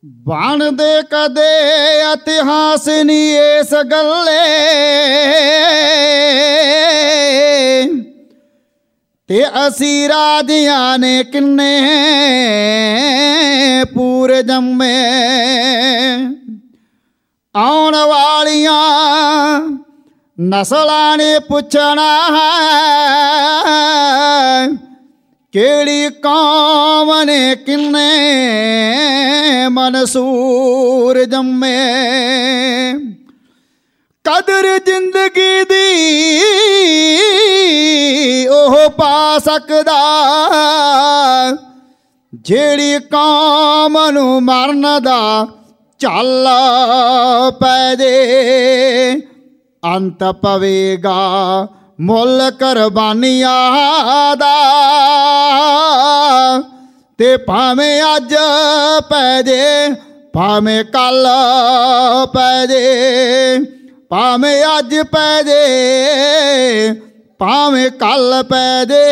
ਬਣਦੇ ਕਦੇ ਇਤਿਹਾਸ ਨਹੀਂ ਇਸ ਗੱਲੇ ਤੇ ਅਸੀਂ ਰਾਜਿਆਂ ਨੇ ਕਿੰਨੇ ਪੂਰੇ ਜੰਮੇ। ਆਉਣ ਵਾਲੀਆਂ ਨਸਲਾਂ ਨੇ ਪੁੱਛਣਾ ਹੈ ਕਿਹੜੀ ਕੌਮ ਨੇ ਕਿੰਨੇ ਮਨਸੂਰ ਜੰਮੇ। ਕਦਰ ਜ਼ਿੰਦਗੀ ਦੀ ਉਹ ਪਾ ਸਕਦਾ ਜਿਹੜੀ ਕੌਮ ਨੂੰ ਮਰਨ ਦਾ ਝੱਲ ਪੈ ਜੇ। ਅੰਤ ਪਵੇਗਾ ਮੁੱਲ ਕੁਰਬਾਨੀਆਂ ਦਾ ਤੇ ਭਾਵੇਂ ਅੱਜ ਪੈ ਜੇ ਭਾਵੇਂ ਕੱਲ ਪੈ ਜੇ, ਭਾਵੇਂ ਅੱਜ ਪੈ ਜੇ ਭਾਵੇਂ ਕੱਲ ਪੈ ਜੇ।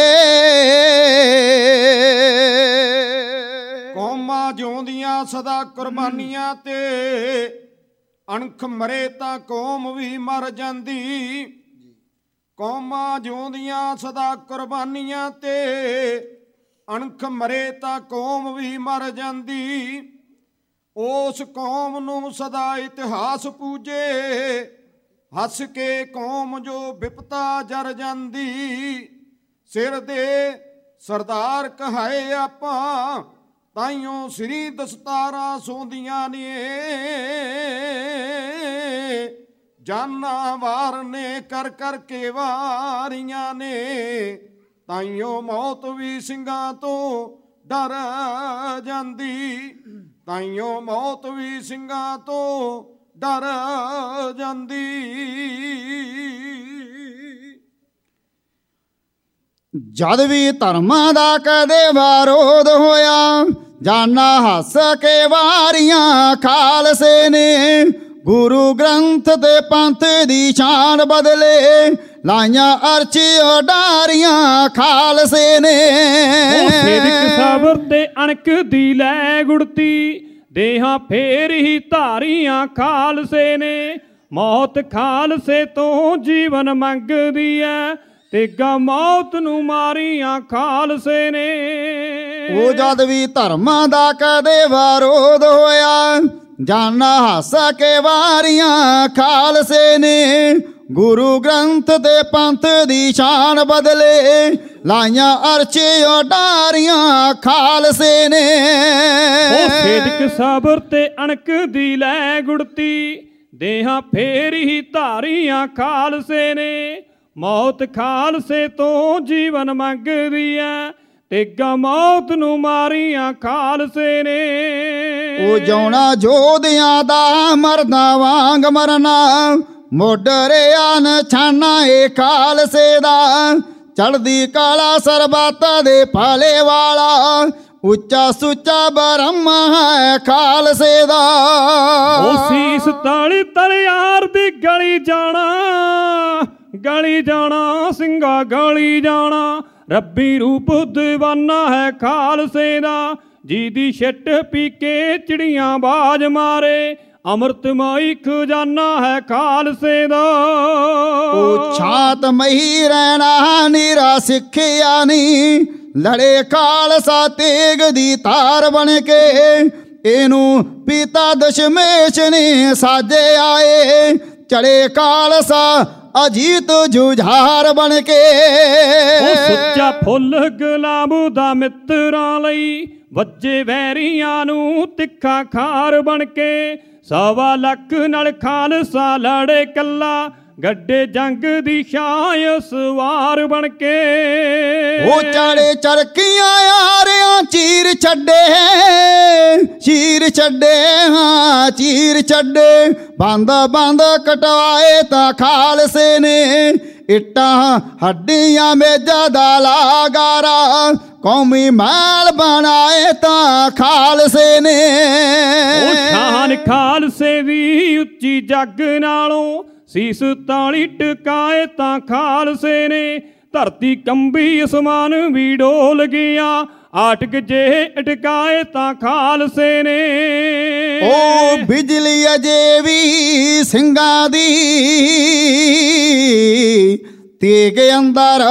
ਕੌਮਾਂ ਜਿਉਂਦੀਆਂ ਸਦਾ ਕੁਰਬਾਨੀਆਂ ਤੇ ਅਣਖ ਮਰੇ ਤਾਂ ਕੌਮ ਵੀ ਮਰ ਜਾਂਦੀ। ਕੌਮਾਂ ਜਿਉਂਦੀਆਂ ਸਦਾ ਕੁਰਬਾਨੀਆਂ ਤੇ ਅਣਖ ਮਰੇ ਤਾਂ ਕੌਮ ਵੀ ਮਰ ਜਾਂਦੀ। ਉਸ ਕੌਮ ਨੂੰ ਸਦਾ ਇਤਿਹਾਸ ਪੂਜੇ ਹੱਸ ਕੇ ਕੌਮ ਜੋ ਵਿਪਤਾ ਜਰ ਜਾਂਦੀ। ਸਿਰ ਦੇ ਸਰਦਾਰ ਕਹਾਏ ਆਪਾਂ ਤਾਈਓ ਸ੍ਰੀ ਦਸਤਾਰਾਂ ਸੌਂਦੀਆਂ ਨੇ। ਜਾਨਾਂ ਵਾਰ ਨੇ ਕਰ ਕਰਕੇ ਵਾਰੀਆਂ ਨੇ ਤਾਈਓ ਮੌਤ ਵੀ ਸਿੰਘਾਂ ਤੋਂ ਡਰ ਜਾਂਦੀ। ਤਾਈਓ ਮੌਤ ਵੀ ਸਿੰਘਾਂ ਤੋਂ ਡਰ ਜਾਂਦੀ। ਜਦ ਵੀ ਧਰਮਾਂ ਦਾ ਕਦੇ ਵਿਰੋਧ ਹੋਇਆ ਜਾਨਾਂ ਹੱਸ ਕੇ ਵਾਰੀਆਂ ਖਾਲਸੇ ਨੇ। ਗੁਰੂ ਗ੍ਰੰਥ ਦੇ ਪੰਥ ਦੀ ਸ਼ਾਨ ਬਦਲੇ ਲਾਈਆਂ ਅਰਚੀ ਉਡਾਰੀਆਂ ਖਾਲਸੇ ਨੇ। ਸਿਦਕ ਸਬਰ ਤੇ ਅਣਖ ਦੀ ਲੈ ਗੁੜਤੀ ਦੇਹਾਂ ਫੇਰ ਹੀ ਧਾਰੀਆਂ ਖਾਲਸੇ ਨੇ। ਮੌਤ ਖਾਲਸੇ ਤੋਂ ਜੀਵਨ ਮੰਗਦੀ ਐ ਤੇਗਾ ਮੌਤ ਨੂੰ ਮਾਰੀਆਂ ਖਾਲਸੇ ਨੇ। ਉਹ ਜਦ ਵੀ ਧਰਮਾਂ ਦਾ ਕਦੇ ਵਿਰੋਧ ਹੋਇਆ ਜਾਨਾਂ ਹੱਸ ਕੇ ਵਾਰੀਆਂ ਖਾਲਸੇ ਨੇ। ਗੁਰੂ ਗ੍ਰੰਥ ਦੇ ਪੰਥ ਦੀ ਸ਼ਾਨ ਬਦਲੇ ਲਾਈਆਂ ਅਰਚੇ ਉਡਾਰੀਆਂ ਖਾਲਸੇ ਨੇ। ਉਹ ਸਿਦਕ ਸਬਰ ਤੇ ਅਣਖ ਦੀ ਲੈ ਗੁੜਤੀ ਦੇਹਾਂ ਫੇਰ ਹੀ ਧਾਰੀਆਂ ਖਾਲਸੇ ਨੇ। ਮੌਤ ਖਾਲਸੇ ਤੋਂ ਜੀਵਨ ਮੰਗਦੀ ਐ ਤੇਗਾ ਮੌਤ ਨੂੰ ਮਾਰੀਆਂ ਖਾਲਸੇ ਨੇ। ਉਹ ਜਿਉਣਾ ਯੋਧਿਆਂ ਦਾ ਮਰਦਾਂ ਵਾਂਗ ਮਰਨਾ ਮੋਢਰਿਆਂ ਨਿਸ਼ਾਨਾ ਏ ਖਾਲਸੇ ਦਾ। ਚੜ੍ਹਦੀ ਕਾਲਾ ਸਰਬੱਤ ਦੇ ਫਲੇ ਵਾਲਾ ਉੱਚਾ ਸੁੱਚਾ ਬ੍ਰਹਮ ਹੈ ਖਾਲਸੇ ਦਾ। ਉਹ ਸੀਸ ਤਾਲੀ ਤਲਵਾਰ ਦੀ ਗਲੀ ਜਾਣਾ ਗਲੀ ਜਾਣਾ ਸਿੰਘਾ ਗਲੀ ਜਾਣਾ। ਰੱਬੀ ਰੂਪ ਦੀਵਾਨਾ ਹੈ ਖਾਲਸੇ ਦਾ ਜਿਹਦੀ ਛਿੱਟ ਪੀ ਕੇ ਚਿੜੀਆਂ ਬਾਜ ਮਾਰੇ। ਅੰਮ੍ਰਿਤਮਈ ਖਜ਼ਾਨਾ ਹੈ ਖਾਲਸੇ ਦਾ। ਉਹ ਛਾਤਮਈ ਰਹਿਣਾ ਨੀਰਾ ਸਿੱਖਿਆ ਨੀ ਲੜੇ ਖਾਲਸਾ ਤੇਗ ਦੀ ਤਾਰ ਬਣ ਕੇ। ਇਹਨੂੰ ਪਿਤਾ ਦਸ਼ਮੇਸ਼ ਨੇ ਸਾਜਿਆ ਏ ਚੜੇ ਖਾਲਸਾ ਅਜੀਤ ਜੁਝਾਰ ਬਣ ਕੇ। ਉਹ ਸੁੱਚਾ ਫੁੱਲ ਗੁਲਾਬ ਦਾ ਮਿੱਤਰਾਂ ਲਈ ਵੱਜੇ ਵੈਰੀਆਂ ਨੂੰ ਤਿੱਖਾ ਖਾਰ ਬਣ ਕੇ। 1.25 ਲੱਖ ਨਾਲ ਖਾਲਸਾ ਲੜੇ ਕੱਲਾ ਗੱਡੇ ਜੰਗ ਦੀ ਛਾਂ ਸਵਾਰ ਬਣ ਕੇ। ਉਹ ਚੜੇ ਚਰਖੀਆਂ ਯਾਰਿਆਂ ਚੀਰ ਛੱਡੇ ਚੀਰ ਛੱਡੇ ਹਾਂ ਚੀਰ ਛੱਡੇ। ਬੰਦ ਬੰਦ ਕਟਵਾਏ ਤਾਂ ਖਾਲਸੇ ਨੇ ਇੱਟਾਂ ਹੱਡੀਆਂ ਮੇਜ਼ਾਂ ਦਾ ਲਾਗਾਰਾ ਕੌਮੀ ਮਹਿਲ ਬਣਾਏ ਤਾਂ ਖਾਲਸੇ ਨੇ। ਉਹ ਸ਼ਾਨ ਖਾਲਸੇ ਦੀ ਉੱਚੀ ਜੱਗ ਨਾਲੋਂ ਸੀਸ ਤਾਲੀ ਟਿਕਾਏ ਤਾਂ ਖਾਲਸੇ ਨੇ। ਧਰਤੀ ਕੰਬੀ ਅਸਮਾਨ ਵੀ ਡੋਲ ਗਿਆ ਆਟਕ ਜੇ ਅਟਕਾਏ ਤਾਂ ਖਾਲਸੇ ਨੇ। ਉਹ ਬਿਜਲੀ ਅਜੇ ਵੀ ਸਿੰਘਾਂ ਦੀ ਤੇਗ ਅੰਦਰ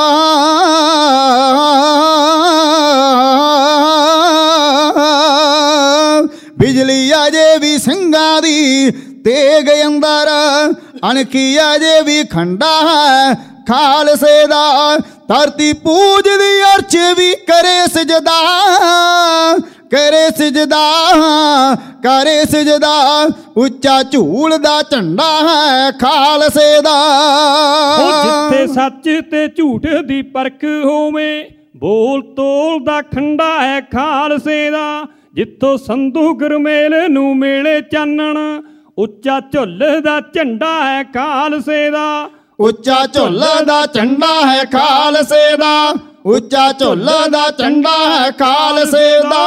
ਬਿਜਲੀ ਅਜੇ ਵੀ ਸਿੰਘਾਂ ਦੀ ਤੇਗ ਅੰਦਰ ਅਣਖੀ ਅਜੇ ਵੀ ਖੰਡਾ ਹੈ ਖਾਲਸੇ ਦਾ। ਧਰਤੀ ਪੂਜਦੀ ਅਰਸ਼ ਵੀ ਕਰੇ ਸਜਦਾ ਕਰੇ ਸਜਦਾ ਕਰੇ ਸਜਦਾ। ਉੱਚਾ ਝੂਲਦਾ ਝੰਡਾ ਹੈ ਖਾਲਸੇ ਦਾ। ਜਿੱਥੇ ਸੱਚ ਤੇ ਝੂਠ ਦੀ ਪਰਖ ਹੋਵੇ ਬੋਲ ਤੋਲ ਦਾ ਖੰਡਾ ਹੈ ਖਾਲਸੇ ਦਾ। ਜਿੱਥੋਂ ਸੰਧੂ ਗੁਰਮੇਲ ਨੂੰ ਮੇਲੇ ਚਾਨਣ ਉੱਚਾ ਝੁੱਲਦਾ ਝੰਡਾ ਹੈ ਖਾਲਸੇ ਦਾ। ਉੱਚਾ ਝੁੱਲਦਾ ਝੰਡਾ ਹੈ ਖਾਲਸੇ ਦਾ। ਉੱਚਾ ਝੁੱਲਦਾ ਝੰਡਾ ਹੈ ਖਾਲਸੇ ਦਾ।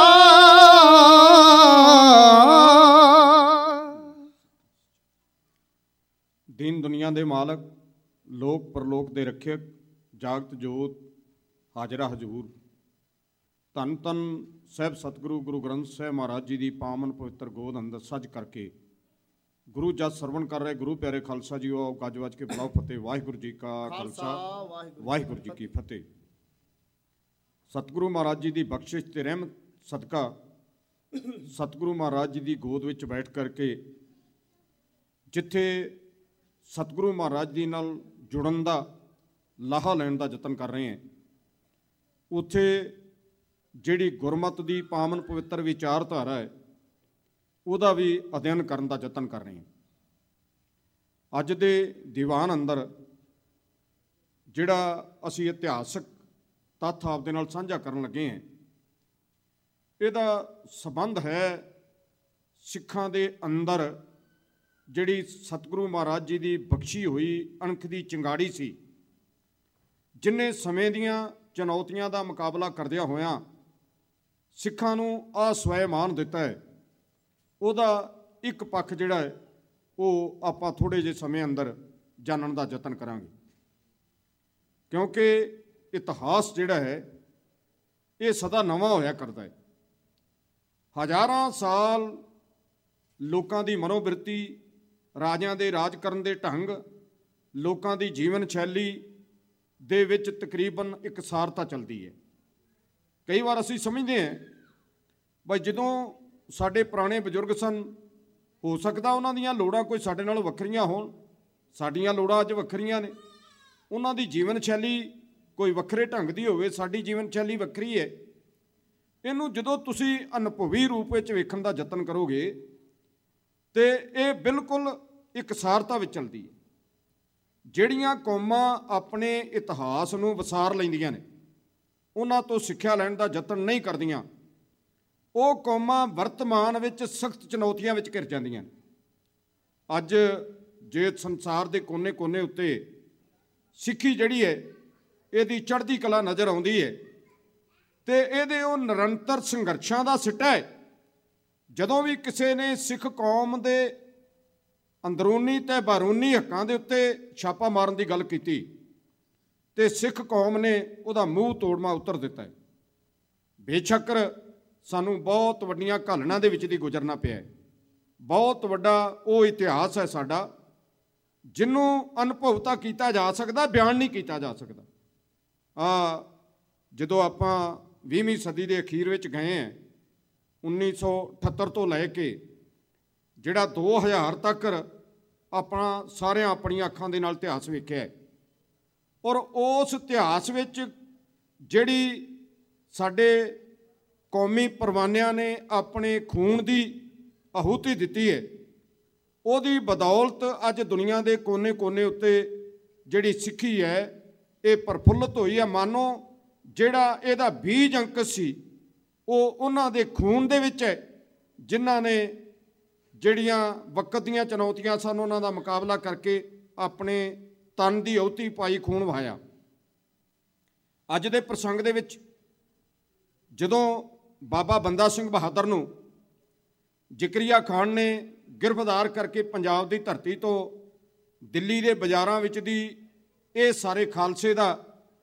ਦੀਨ ਦੁਨੀਆ ਦੇ ਮਾਲਕ, ਲੋਕ ਪਰਲੋਕ ਦੇ ਰੱਖਿਅਕ, ਜਾਗਤ ਜੋਤ, ਹਾਜ਼ਰਾ ਹਜ਼ੂਰ, ਧੰਨ ਧੰਨ ਸਾਹਿਬ ਸਤਿਗੁਰੂ ਗੁਰੂ ਗ੍ਰੰਥ ਸਾਹਿਬ ਮਹਾਰਾਜ ਜੀ ਦੀ ਪਾਵਨ ਪਵਿੱਤਰ ਗੋਦ ਅੰਦਰ ਸੱਜ ਕਰਕੇ ਗੁਰੂ ਜਸ ਸਰਵਣ ਕਰ ਰਹੇ ਗੁਰੂ ਪਿਆਰੇ ਖਾਲਸਾ ਜੀ ਉਹ ਗੱਜ ਵੱਜ ਕੇ ਬੁਲਾਓ ਫਤਿਹ। ਵਾਹਿਗੁਰੂ ਜੀ ਕਾ ਖਾਲਸਾ ਵਾਹਿਗੁਰੂ ਜੀ ਕੀ ਫਤਿਹ। ਸਤਿਗੁਰੂ ਮਹਾਰਾਜ ਜੀ ਦੀ ਬਖਸ਼ਿਸ਼ ਤੇ ਰਹਿਮਤ ਸਦਕਾ ਸਤਿਗੁਰੂ ਮਹਾਰਾਜ ਜੀ ਦੀ ਗੋਦ ਵਿੱਚ ਬੈਠ ਕਰਕੇ ਜਿੱਥੇ ਸਤਿਗੁਰੂ ਮਹਾਰਾਜ ਜੀ ਨਾਲ ਜੁੜਨ ਦਾ ਲਾਹਾ ਲੈਣ ਦਾ ਯਤਨ ਕਰ ਰਹੇ ਹਾਂ, ਉੱਥੇ ਜਿਹੜੀ ਗੁਰਮਤ ਦੀ ਪਾਵਨ ਪਵਿੱਤਰ ਵਿਚਾਰਧਾਰਾ ਹੈ ਉਹਦਾ ਵੀ ਅਧਿਐਨ ਕਰਨ ਦਾ ਯਤਨ ਕਰ ਰਹੇ ਹਾਂ। ਅੱਜ ਦੇ ਦੀਵਾਨ ਅੰਦਰ ਜਿਹੜਾ ਅਸੀਂ ਇਤਿਹਾਸਕ ਤੱਥ ਆਪ ਦੇ ਨਾਲ ਸਾਂਝਾ ਕਰਨ ਲੱਗੇ ਹਾਂ, ਇਹਦਾ ਸੰਬੰਧ ਹੈ ਸਿੱਖਾਂ ਦੇ ਅੰਦਰ ਜਿਹੜੀ ਸਤਿਗੁਰੂ ਮਹਾਰਾਜ ਜੀ ਦੀ ਬਖਸ਼ੀ ਹੋਈ ਅਣਖ ਦੀ ਚਿੰਗਾੜੀ ਸੀ, ਜਿਨ੍ਹਾਂ ਸਮੇਂ ਦੀਆਂ ਚੁਣੌਤੀਆਂ ਦਾ ਮੁਕਾਬਲਾ ਕਰਦਿਆਂ ਹੋਇਆਂ ਸਿੱਖਾਂ ਨੂੰ ਆਹ ਸਵੈਮਾਨ ਦਿੱਤਾ ਹੈ। ਉਹਦਾ ਇੱਕ ਪੱਖ ਜਿਹੜਾ ਹੈ ਉਹ ਆਪਾਂ ਥੋੜ੍ਹੇ ਜਿਹੇ ਸਮੇਂ ਅੰਦਰ ਜਾਣਨ ਦਾ ਯਤਨ ਕਰਾਂਗੇ, ਕਿਉਂਕਿ ਇਤਿਹਾਸ ਜਿਹੜਾ ਹੈ ਇਹ ਸਦਾ ਨਵਾਂ ਹੋਇਆ ਕਰਦਾ ਹੈ। ਹਜ਼ਾਰਾਂ ਸਾਲ ਲੋਕਾਂ ਦੀ ਮਨੋਬਿਰਤੀ, ਰਾਜਿਆਂ ਦੇ ਰਾਜ ਕਰਨ ਦੇ ਢੰਗ, ਲੋਕਾਂ ਦੀ ਜੀਵਨ ਸ਼ੈਲੀ ਦੇ ਵਿੱਚ ਤਕਰੀਬਨ ਇਕਸਾਰਤਾ ਚੱਲਦੀ ਹੈ। ਕਈ ਵਾਰ ਅਸੀਂ ਸਮਝਦੇ ਹਾਂ ਬਈ ਜਦੋਂ ਸਾਡੇ ਪੁਰਾਣੇ ਬਜ਼ੁਰਗ ਸਨ, ਹੋ ਸਕਦਾ ਉਹਨਾਂ ਦੀਆਂ ਲੋੜਾਂ ਕੋਈ ਸਾਡੇ ਨਾਲੋਂ ਵੱਖਰੀਆਂ ਹੋਣ, ਸਾਡੀਆਂ ਲੋੜਾਂ ਅੱਜ ਵੱਖਰੀਆਂ ਨੇ, ਉਹਨਾਂ ਦੀ ਜੀਵਨ ਸ਼ੈਲੀ ਕੋਈ ਵੱਖਰੇ ਢੰਗ ਦੀ ਹੋਵੇ, ਸਾਡੀ ਜੀਵਨ ਸ਼ੈਲੀ ਵੱਖਰੀ ਹੈ। ਇਹਨੂੰ ਜਦੋਂ ਤੁਸੀਂ ਅਨੁਭਵੀ ਰੂਪ ਵਿੱਚ ਵੇਖਣ ਦਾ ਯਤਨ ਕਰੋਗੇ ਤੇ ਇਹ ਬਿਲਕੁਲ ਇਕਸਾਰਤਾ ਵਿੱਚ ਚੱਲਦੀ ਹੈ। ਜਿਹੜੀਆਂ ਕੌਮਾਂ ਆਪਣੇ ਇਤਿਹਾਸ ਨੂੰ ਵਿਸਾਰ ਲੈਂਦੀਆਂ ਨੇ, ਉਹਨਾਂ ਤੋਂ ਸਿੱਖਿਆ ਲੈਣ ਦਾ ਯਤਨ ਨਹੀਂ ਕਰਦੀਆਂ, ਉਹ ਕੌਮਾਂ ਵਰਤਮਾਨ ਵਿੱਚ ਸਖਤ ਚੁਣੌਤੀਆਂ ਵਿੱਚ ਘਿਰ ਜਾਂਦੀਆਂ ਨੇ। ਅੱਜ ਜੇ ਸੰਸਾਰ ਦੇ ਕੋਨੇ-ਕੋਨੇ ਉੱਤੇ ਸਿੱਖੀ ਜਿਹੜੀ ਹੈ ਇਹਦੀ ਚੜ੍ਹਦੀ ਕਲਾ ਨਜ਼ਰ ਆਉਂਦੀ ਹੈ ਤੇ ਇਹਦੇ ਉਹ ਨਿਰੰਤਰ ਸੰਘਰਸ਼ਾਂ ਦਾ ਸਿੱਟਾ ਹੈ। ਜਦੋਂ ਵੀ ਕਿਸੇ ਨੇ ਸਿੱਖ ਕੌਮ ਦੇ ਅੰਦਰੂਨੀ ਤੇ ਬਾਰੂਨੀ ਹੱਕਾਂ ਦੇ ਉੱਤੇ ਛਾਪਾ ਮਾਰਨ ਦੀ ਗੱਲ ਕੀਤੀ ਤੇ ਸਿੱਖ ਕੌਮ ਨੇ ਉਹਦਾ ਮੂੰਹ ਤੋੜਮਾ ਉੱਤਰ ਦਿੱਤਾ ਹੈ। ਬੇਸ਼ੱਕ ਸਾਨੂੰ ਬਹੁਤ ਵੱਡੀਆਂ ਘਾਲਣਾਂ ਦੇ ਵਿੱਚ ਦੀ ਗੁਜ਼ਰਨਾ ਪਿਆ ਹੈ। ਬਹੁਤ ਵੱਡਾ ਉਹ ਇਤਿਹਾਸ ਹੈ ਸਾਡਾ ਜਿਹਨੂੰ ਅਨੁਭਵਤਾ ਕੀਤਾ ਜਾ ਸਕਦਾ, ਬਿਆਨ ਨਹੀਂ ਕੀਤਾ ਜਾ ਸਕਦਾ। ਜਦੋਂ ਆਪਾਂ 20ਵੀਂ ਸਦੀ ਦੇ ਅਖੀਰ ਵਿੱਚ ਗਏ ਹਾਂ, 1978 ਤੋਂ ਲੈ ਕੇ ਜਿਹੜਾ 2000 ਤੱਕ ਆਪਣਾ ਸਾਰਿਆਂ ਆਪਣੀਆਂ ਅੱਖਾਂ ਦੇ ਨਾਲ ਇਤਿਹਾਸ ਵੇਖਿਆ ਹੈ, ਔਰ ਉਸ ਇਤਿਹਾਸ ਵਿੱਚ ਜਿਹੜੀ ਸਾਡੇ ਕੌਮੀ ਪਰਵਾਨਿਆਂ ਨੇ ਆਪਣੇ ਖੂਨ ਦੀ ਆਹੂਤੀ ਦਿੱਤੀ ਹੈ, ਉਹਦੀ ਬਦੌਲਤ ਅੱਜ ਦੁਨੀਆ ਦੇ ਕੋਨੇ-ਕੋਨੇ ਉੱਤੇ ਜਿਹੜੀ ਸਿੱਖੀ ਹੈ ਇਹ ਪ੍ਰਫੁੱਲਤ ਹੋਈ ਹੈ। ਮਾਨੋ ਜਿਹੜਾ ਇਹਦਾ ਬੀਜ ਅੰਕੁਰ ਸੀ ਉਹ ਉਹਨਾਂ ਦੇ ਖੂਨ ਦੇ ਵਿੱਚ ਹੈ, ਜਿਨ੍ਹਾਂ ਨੇ ਜਿਹੜੀਆਂ ਵਕਤ ਦੀਆਂ ਚੁਣੌਤੀਆਂ ਸਨ ਉਹਨਾਂ ਦਾ ਮੁਕਾਬਲਾ ਕਰਕੇ ਆਪਣੇ ਤਨ ਦੀ ਆਹੂਤੀ ਪਾਈ, ਖੂਨ ਵਹਾਇਆ। ਅੱਜ ਦੇ ਪ੍ਰਸੰਗ ਦੇ ਵਿੱਚ ਜਦੋਂ ਬਾਬਾ ਬੰਦਾ ਸਿੰਘ ਬਹਾਦਰ ਨੂੰ ਜ਼ਿਕਰੀਆ ਖਾਨ ਨੇ ਗਿਰਫਤਾਰ ਕਰਕੇ ਪੰਜਾਬ ਦੀ ਧਰਤੀ ਤੋਂ ਦਿੱਲੀ ਦੇ ਬਾਜ਼ਾਰਾਂ ਵਿੱਚ ਦੀ ਇਹ ਸਾਰੇ ਖਾਲਸੇ ਦਾ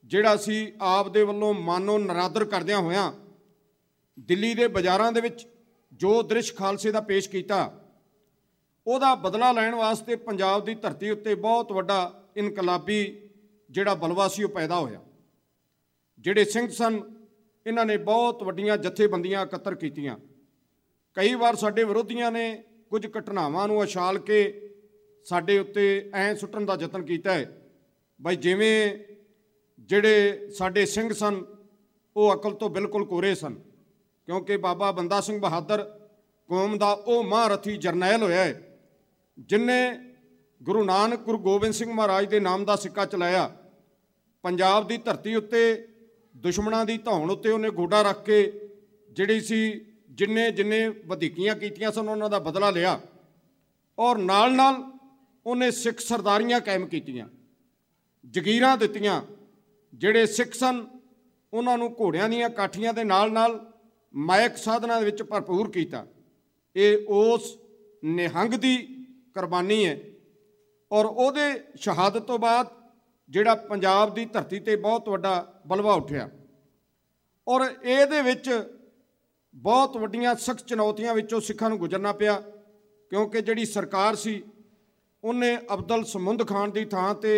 ਜਿਹੜਾ ਸੀ ਆਪ ਦੇ ਵੱਲੋਂ ਮਾਨੋ ਨਰਾਦਰ ਕਰਦਿਆਂ ਹੋਇਆਂ ਦਿੱਲੀ ਦੇ ਬਾਜ਼ਾਰਾਂ ਦੇ ਵਿੱਚ ਜੋ ਦ੍ਰਿਸ਼ ਖਾਲਸੇ ਦਾ ਪੇਸ਼ ਕੀਤਾ, ਉਹਦਾ ਬਦਲਾ ਲੈਣ ਵਾਸਤੇ ਪੰਜਾਬ ਦੀ ਧਰਤੀ ਉੱਤੇ ਬਹੁਤ ਵੱਡਾ ਇਨਕਲਾਬੀ ਜਿਹੜਾ ਬਲਵਾ ਸੀ ਉਹ ਪੈਦਾ ਹੋਇਆ। ਜਿਹੜੇ ਸਿੰਘ ਸਨ, ਇਹਨਾਂ ਨੇ ਬਹੁਤ ਵੱਡੀਆਂ ਜਥੇਬੰਦੀਆਂ ਇਕੱਤਰ ਕੀਤੀਆਂ। ਕਈ ਵਾਰ ਸਾਡੇ ਵਿਰੋਧੀਆਂ ਨੇ ਕੁਝ ਘਟਨਾਵਾਂ ਨੂੰ ਉਛਾਲ ਕੇ ਸਾਡੇ ਉੱਤੇ ਐਂ ਸੁੱਟਣ ਦਾ ਯਤਨ ਕੀਤਾ ਹੈ ਬਈ ਜਿਵੇਂ ਜਿਹੜੇ ਸਾਡੇ ਸਿੰਘ ਸਨ ਉਹ ਅਕਲ ਤੋਂ ਬਿਲਕੁਲ ਕੋਰੇ ਸਨ, ਕਿਉਂਕਿ ਬਾਬਾ ਬੰਦਾ ਸਿੰਘ ਬਹਾਦਰ ਕੌਮ ਦਾ ਉਹ ਮਹਾਰਥੀ ਜਰਨੈਲ ਹੋਇਆ ਹੈ ਜਿਨ੍ਹੇ ਗੁਰੂ ਨਾਨਕ ਗੁਰੂ ਗੋਬਿੰਦ ਸਿੰਘ ਮਹਾਰਾਜ ਦੇ ਨਾਮ ਦਾ ਸਿੱਕਾ ਚਲਾਇਆ। ਪੰਜਾਬ ਦੀ ਧਰਤੀ ਉੱਤੇ ਦੁਸ਼ਮਣਾਂ ਦੀ ਧੌਣ ਉੱਤੇ ਉਹਨੇ ਗੋਡਾ ਰੱਖ ਕੇ ਜਿਹੜੀ ਸੀ ਜਿੰਨੇ ਵਧੀਕੀਆਂ ਕੀਤੀਆਂ ਸਨ ਉਹਨਾਂ ਦਾ ਬਦਲਾ ਲਿਆ, ਔਰ ਨਾਲ ਨਾਲ ਉਹਨੇ ਸਿੱਖ ਸਰਦਾਰੀਆਂ ਕਾਇਮ ਕੀਤੀਆਂ, ਜਗੀਰਾਂ ਦਿੱਤੀਆਂ। ਜਿਹੜੇ ਸਿੱਖ ਸਨ ਉਹਨਾਂ ਨੂੰ ਘੋੜਿਆਂ ਦੀਆਂ ਕਾਠੀਆਂ ਦੇ ਨਾਲ ਨਾਲ ਮਾਇਕ ਸਾਧਨਾਂ ਦੇ ਵਿੱਚ ਭਰਪੂਰ ਕੀਤਾ। ਇਹ ਉਸ ਨਿਹੰਗ ਦੀ ਕੁਰਬਾਨੀ ਹੈ, ਔਰ ਉਹਦੇ ਸ਼ਹਾਦਤ ਤੋਂ ਬਾਅਦ ਜਿਹੜਾ ਪੰਜਾਬ ਦੀ ਧਰਤੀ 'ਤੇ ਬਹੁਤ ਵੱਡਾ ਬਲਵਾ ਉੱਠਿਆ, ਔਰ ਇਹਦੇ ਵਿੱਚ ਬਹੁਤ ਵੱਡੀਆਂ ਸਖਤ ਚੁਣੌਤੀਆਂ ਵਿੱਚੋਂ ਸਿੱਖਾਂ ਨੂੰ ਗੁਜ਼ਰਨਾ ਪਿਆ, ਕਿਉਂਕਿ ਜਿਹੜੀ ਸਰਕਾਰ ਸੀ ਉਹਨੇ ਅਬਦੁਲ ਸਮੁੰਦ ਖਾਨ ਦੀ ਥਾਂ 'ਤੇ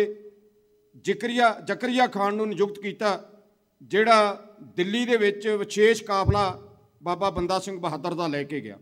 ਜ਼ਕਰੀਆ ਖਾਨ ਨੂੰ ਨਿਯੁਕਤ ਕੀਤਾ, ਜਿਹੜਾ ਦਿੱਲੀ ਦੇ ਵਿੱਚ ਵਿਸ਼ੇਸ਼ ਕਾਫਲਾ ਬਾਬਾ ਬੰਦਾ ਸਿੰਘ ਬਹਾਦਰ ਦਾ ਲੈ ਕੇ ਗਿਆ।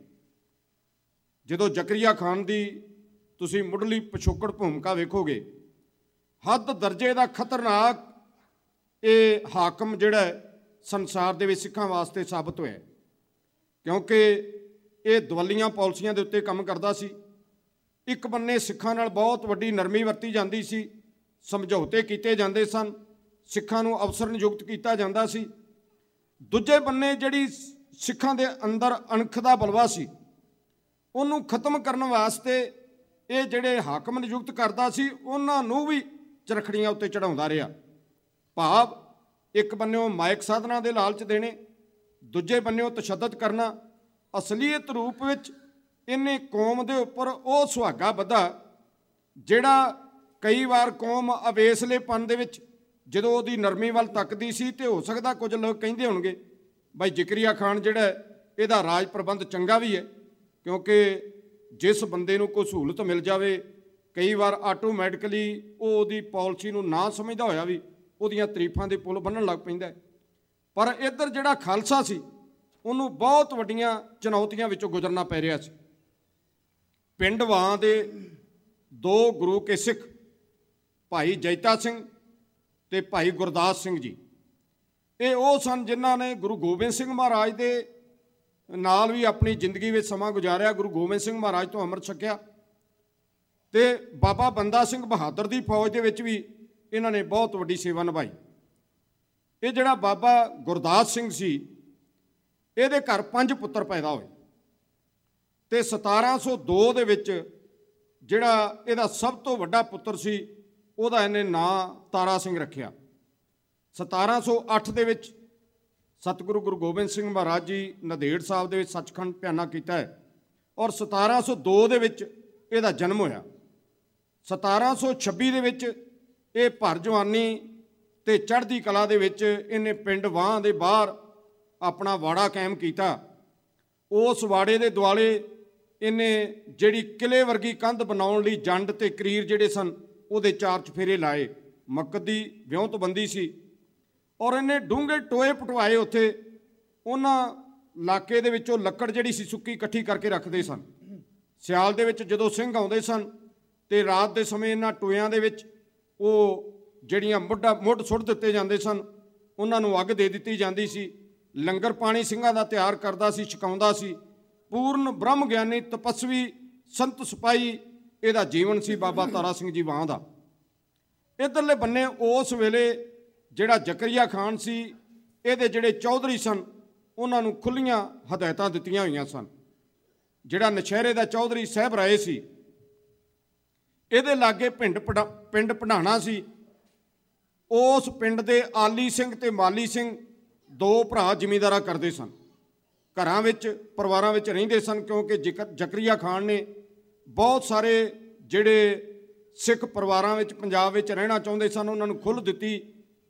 ਜਦੋਂ ਜ਼ਕਰੀਆ ਖਾਨ ਦੀ ਤੁਸੀਂ ਮੁੱਢਲੀ ਪਿਛੋਕੜ ਭੂਮਿਕਾ ਵੇਖੋਗੇ, ਹੱਦ ਦਰਜੇ ਦਾ ਖਤਰਨਾਕ ਇਹ ਹਾਕਮ ਜਿਹੜਾ ਸੰਸਾਰ ਦੇ ਵਿੱਚ ਸਿੱਖਾਂ ਵਾਸਤੇ ਸਾਬਤ ਹੋਇਆ, ਕਿਉਂਕਿ ਇਹ ਦਵੱਲੀਆਂ ਪਾਲਿਸੀਆਂ ਦੇ ਉੱਤੇ ਕੰਮ ਕਰਦਾ ਸੀ। ਇੱਕ ਬੰਨੇ ਸਿੱਖਾਂ ਨਾਲ ਬਹੁਤ ਵੱਡੀ ਨਰਮੀ ਵਰਤੀ ਜਾਂਦੀ ਸੀ, ਸਮਝੌਤੇ ਕੀਤੇ ਜਾਂਦੇ ਸਨ, ਸਿੱਖਾਂ ਨੂੰ ਅਫਸਰ ਨਿਯੁਕਤ ਕੀਤਾ ਜਾਂਦਾ ਸੀ। ਦੂਜੇ ਬੰਨੇ ਜਿਹੜੀ ਸਿੱਖਾਂ ਦੇ ਅੰਦਰ ਅਣਖ ਦਾ ਬਲਵਾ ਸੀ ਉਹਨੂੰ ਖਤਮ ਕਰਨ ਵਾਸਤੇ ਇਹ ਜਿਹੜੇ ਹਾਕਮ ਨਿਯੁਕਤ ਕਰਦਾ ਸੀ ਉਹਨਾਂ ਨੂੰ ਵੀ ਚਰਖੜੀਆਂ ਉੱਤੇ ਚੜਾਉਂਦਾ ਰਿਹਾ। ਭਾਵ ਇੱਕ ਬੰਨਿਓ ਮਾਇਕ ਸਾਧਨਾਂ ਦੇ ਲਾਲਚ ਦੇਣੇ, ਦੂਜੇ ਬੰਨਿਓ ਤਸ਼ੱਦਦ ਕਰਨਾ। ਅਸਲੀਅਤ ਰੂਪ ਵਿੱਚ ਇਹਨੇ ਕੌਮ ਦੇ ਉੱਪਰ ਉਹ ਸੁਹਾਗਾ ਬੱਧਾ ਜਿਹੜਾ ਕਈ ਵਾਰ ਕੌਮ ਅਵੇਸਲੇਪਨ ਦੇ ਵਿੱਚ ਜਦੋਂ ਉਹਦੀ ਨਰਮੀ ਵੱਲ ਤੱਕਦੀ ਸੀ, ਤੇ ਹੋ ਸਕਦਾ ਕੁਝ ਲੋਕ ਕਹਿੰਦੇ ਹੋਣਗੇ ਬਾਈ ਜ਼ਕਰੀਆ ਖਾਨ ਜਿਹੜਾ ਇਹਦਾ ਰਾਜ ਪ੍ਰਬੰਧ ਚੰਗਾ ਵੀ ਹੈ, ਕਿਉਂਕਿ ਜਿਸ ਬੰਦੇ ਨੂੰ ਕੋਈ ਸਹੂਲਤ ਮਿਲ ਜਾਵੇ ਕਈ ਵਾਰ ਆਟੋਮੈਟਿਕਲੀ ਉਹ ਉਹਦੀ ਪਾਲਿਸੀ ਨੂੰ ਨਾ ਸਮਝਦਾ ਹੋਇਆ ਵੀ ਉਹਦੀਆਂ ਤਾਰੀਫਾਂ ਦੇ ਪੁੱਲ ਬੰਨ੍ਹਣ ਲੱਗ ਪੈਂਦਾ। ਪਰ ਇੱਧਰ ਜਿਹੜਾ ਖਾਲਸਾ ਸੀ ਉਹਨੂੰ ਬਹੁਤ ਵੱਡੀਆਂ ਚੁਣੌਤੀਆਂ ਵਿੱਚੋਂ ਗੁਜ਼ਰਨਾ ਪੈ ਰਿਹਾ ਸੀ। ਪਿੰਡ ਵਾਂ ਦੇ ਦੋ ਗੁਰੂ ਕੇ ਸਿੱਖ ਭਾਈ ਜੈਤਾ ਸਿੰਘ ਤੇ ਭਾਈ ਗੁਰਦਾਸ ਸਿੰਘ ਜੀ, ਇਹ ਉਹ ਸਨ ਜਿਨ੍ਹਾਂ ਨੇ ਗੁਰੂ ਗੋਬਿੰਦ ਸਿੰਘ ਮਹਾਰਾਜ ਦੇ ਨਾਲ ਵੀ ਆਪਣੀ ਜ਼ਿੰਦਗੀ ਵਿੱਚ ਸਮਾਂ ਗੁਜ਼ਾਰਿਆ, ਗੁਰੂ ਗੋਬਿੰਦ ਸਿੰਘ ਮਹਾਰਾਜ ਤੋਂ ਅੰਮ੍ਰਿਤ ਛਕਿਆ, ਤੇ ਬਾਬਾ ਬੰਦਾ ਸਿੰਘ ਬਹਾਦਰ ਦੀ ਫੌਜ ਦੇ ਵਿੱਚ ਵੀ ਇਹਨਾਂ ਨੇ ਬਹੁਤ ਵੱਡੀ ਸੇਵਾ ਨਿਭਾਈ। ਇਹ ਜਿਹੜਾ ਬਾਬਾ ਗੁਰਦਾਸ ਸਿੰਘ ਸੀ ਇਹਦੇ ਘਰ 5 ਪੁੱਤਰ ਪੈਦਾ ਹੋਏ, ਤੇ 1702 ਦੇ ਵਿੱਚ ਜਿਹੜਾ ਇਹਦਾ ਸਭ ਤੋਂ ਵੱਡਾ ਪੁੱਤਰ ਸੀ ਉਹਦਾ ਇਹਨੇ ਨਾਂ ਤਾਰਾ ਸਿੰਘ ਰੱਖਿਆ। 1708 ਦੇ ਵਿੱਚ ਸਤਿਗੁਰੂ ਗੁਰੂ ਗੋਬਿੰਦ ਸਿੰਘ ਮਹਾਰਾਜ ਜੀ ਨੰਦੇੜ ਸਾਹਿਬ ਦੇ ਵਿੱਚ ਸੱਚਖੰਡ ਪਿਆਨਾ ਕੀਤਾ ਹੈ, ਔਰ 1702 ਦੇ ਵਿੱਚ ਇਹਦਾ ਜਨਮ ਹੋਇਆ। 1726 ਦੇ ਵਿੱਚ ਇਹ ਭਰ ਜਵਾਨੀ ਤੇ ਚੜ੍ਹਦੀ ਕਲਾ ਦੇ ਵਿੱਚ ਇਹਨੇ ਪਿੰਡ ਵਾਂ ਦੇ ਬਾਹਰ ਆਪਣਾ ਵਾੜਾ ਕਾਇਮ ਕੀਤਾ। ਉਸ ਵਾੜੇ ਦੇ ਦੁਆਲੇ ਇਹਨੇ ਜਿਹੜੀ ਕਿਲੇ ਵਰਗੀ ਕੰਧ ਬਣਾਉਣ ਲਈ ਜੰਡ ਤੇ ਕਰੀਰ ਜਿਹੜੇ ਸਨ ਉਹਦੇ 4 ਚਫੇਰੇ ਲਾਏ। ਮਕਦ ਦੀ ਵਿਉਂਤਬੰਦੀ ਸੀ, ਔਰ ਇਹਨੇ ਡੂੰਘੇ ਟੋਏ ਪਟਵਾਏ ਉੱਥੇ। ਉਹਨਾਂ ਇਲਾਕੇ ਦੇ ਵਿੱਚੋਂ ਲੱਕੜ ਜਿਹੜੀ ਸੀ ਸੁੱਕੀ ਇਕੱਠੀ ਕਰਕੇ ਰੱਖਦੇ ਸਨ। ਸਿਆਲ ਦੇ ਵਿੱਚ ਜਦੋਂ ਸਿੰਘ ਆਉਂਦੇ ਸਨ ਤੇ ਰਾਤ ਦੇ ਸਮੇਂ ਇਹਨਾਂ ਟੋਇਆਂ ਦੇ ਵਿੱਚ ਉਹ ਜਿਹੜੀਆਂ ਮੁੱਢ ਸੁੱਟ ਦਿੱਤੇ ਜਾਂਦੇ ਸਨ, ਉਹਨਾਂ ਨੂੰ ਅੱਗ ਦੇ ਦਿੱਤੀ ਜਾਂਦੀ ਸੀ। ਲੰਗਰ ਪਾਣੀ ਸਿੰਘਾਂ ਦਾ ਤਿਆਰ ਕਰਦਾ ਸੀ, ਛਕਾਉਂਦਾ ਸੀ। ਪੂਰਨ ਬ੍ਰਹਮ ਗਿਆਨੀ ਤਪਸਵੀ ਸੰਤ ਸਿਪਾਹੀ ਇਹਦਾ ਜੀਵਨ ਸੀ ਬਾਬਾ ਤਾਰਾ ਸਿੰਘ ਜੀ ਵਾਂ ਦਾ। ਇੱਧਰਲੇ ਬੰਨੇ ਉਸ ਵੇਲੇ ਜਿਹੜਾ ਜ਼ਕਰੀਆ ਖਾਨ ਸੀ ਇਹਦੇ ਜਿਹੜੇ ਚੌਧਰੀ ਸਨ ਉਹਨਾਂ ਨੂੰ ਖੁੱਲ੍ਹੀਆਂ ਹਦਾਇਤਾਂ ਦਿੱਤੀਆਂ ਹੋਈਆਂ ਸਨ। ਜਿਹੜਾ ਨਸ਼ਹਿਰੇ ਦਾ ਚੌਧਰੀ ਸਾਹਿਬ ਰਾਏ ਸੀ, ਇਹਦੇ ਲਾਗੇ ਪਿੰਡ ਪੜਾਣਾ ਸੀ। ਉਸ ਪਿੰਡ ਦੇ ਆਲੀ ਸਿੰਘ ਤੇ ਮਾਲੀ ਸਿੰਘ ਦੋ ਭਰਾ ਜ਼ਿਮੀਂਦਾਰਾ ਕਰਦੇ ਸਨ। ਘਰਾਂ ਵਿੱਚ ਪਰਿਵਾਰਾਂ ਵਿੱਚ ਰਹਿੰਦੇ ਸਨ, ਕਿਉਂਕਿ ਜ਼ਕਰੀਆ ਖਾਨ ਨੇ ਬਹੁਤ ਸਾਰੇ ਜਿਹੜੇ ਸਿੱਖ ਪਰਿਵਾਰਾਂ ਵਿੱਚ ਪੰਜਾਬ ਵਿੱਚ ਰਹਿਣਾ ਚਾਹੁੰਦੇ ਸਨ ਉਹਨਾਂ ਨੂੰ ਖੁੱਲ੍ਹ ਦਿੱਤੀ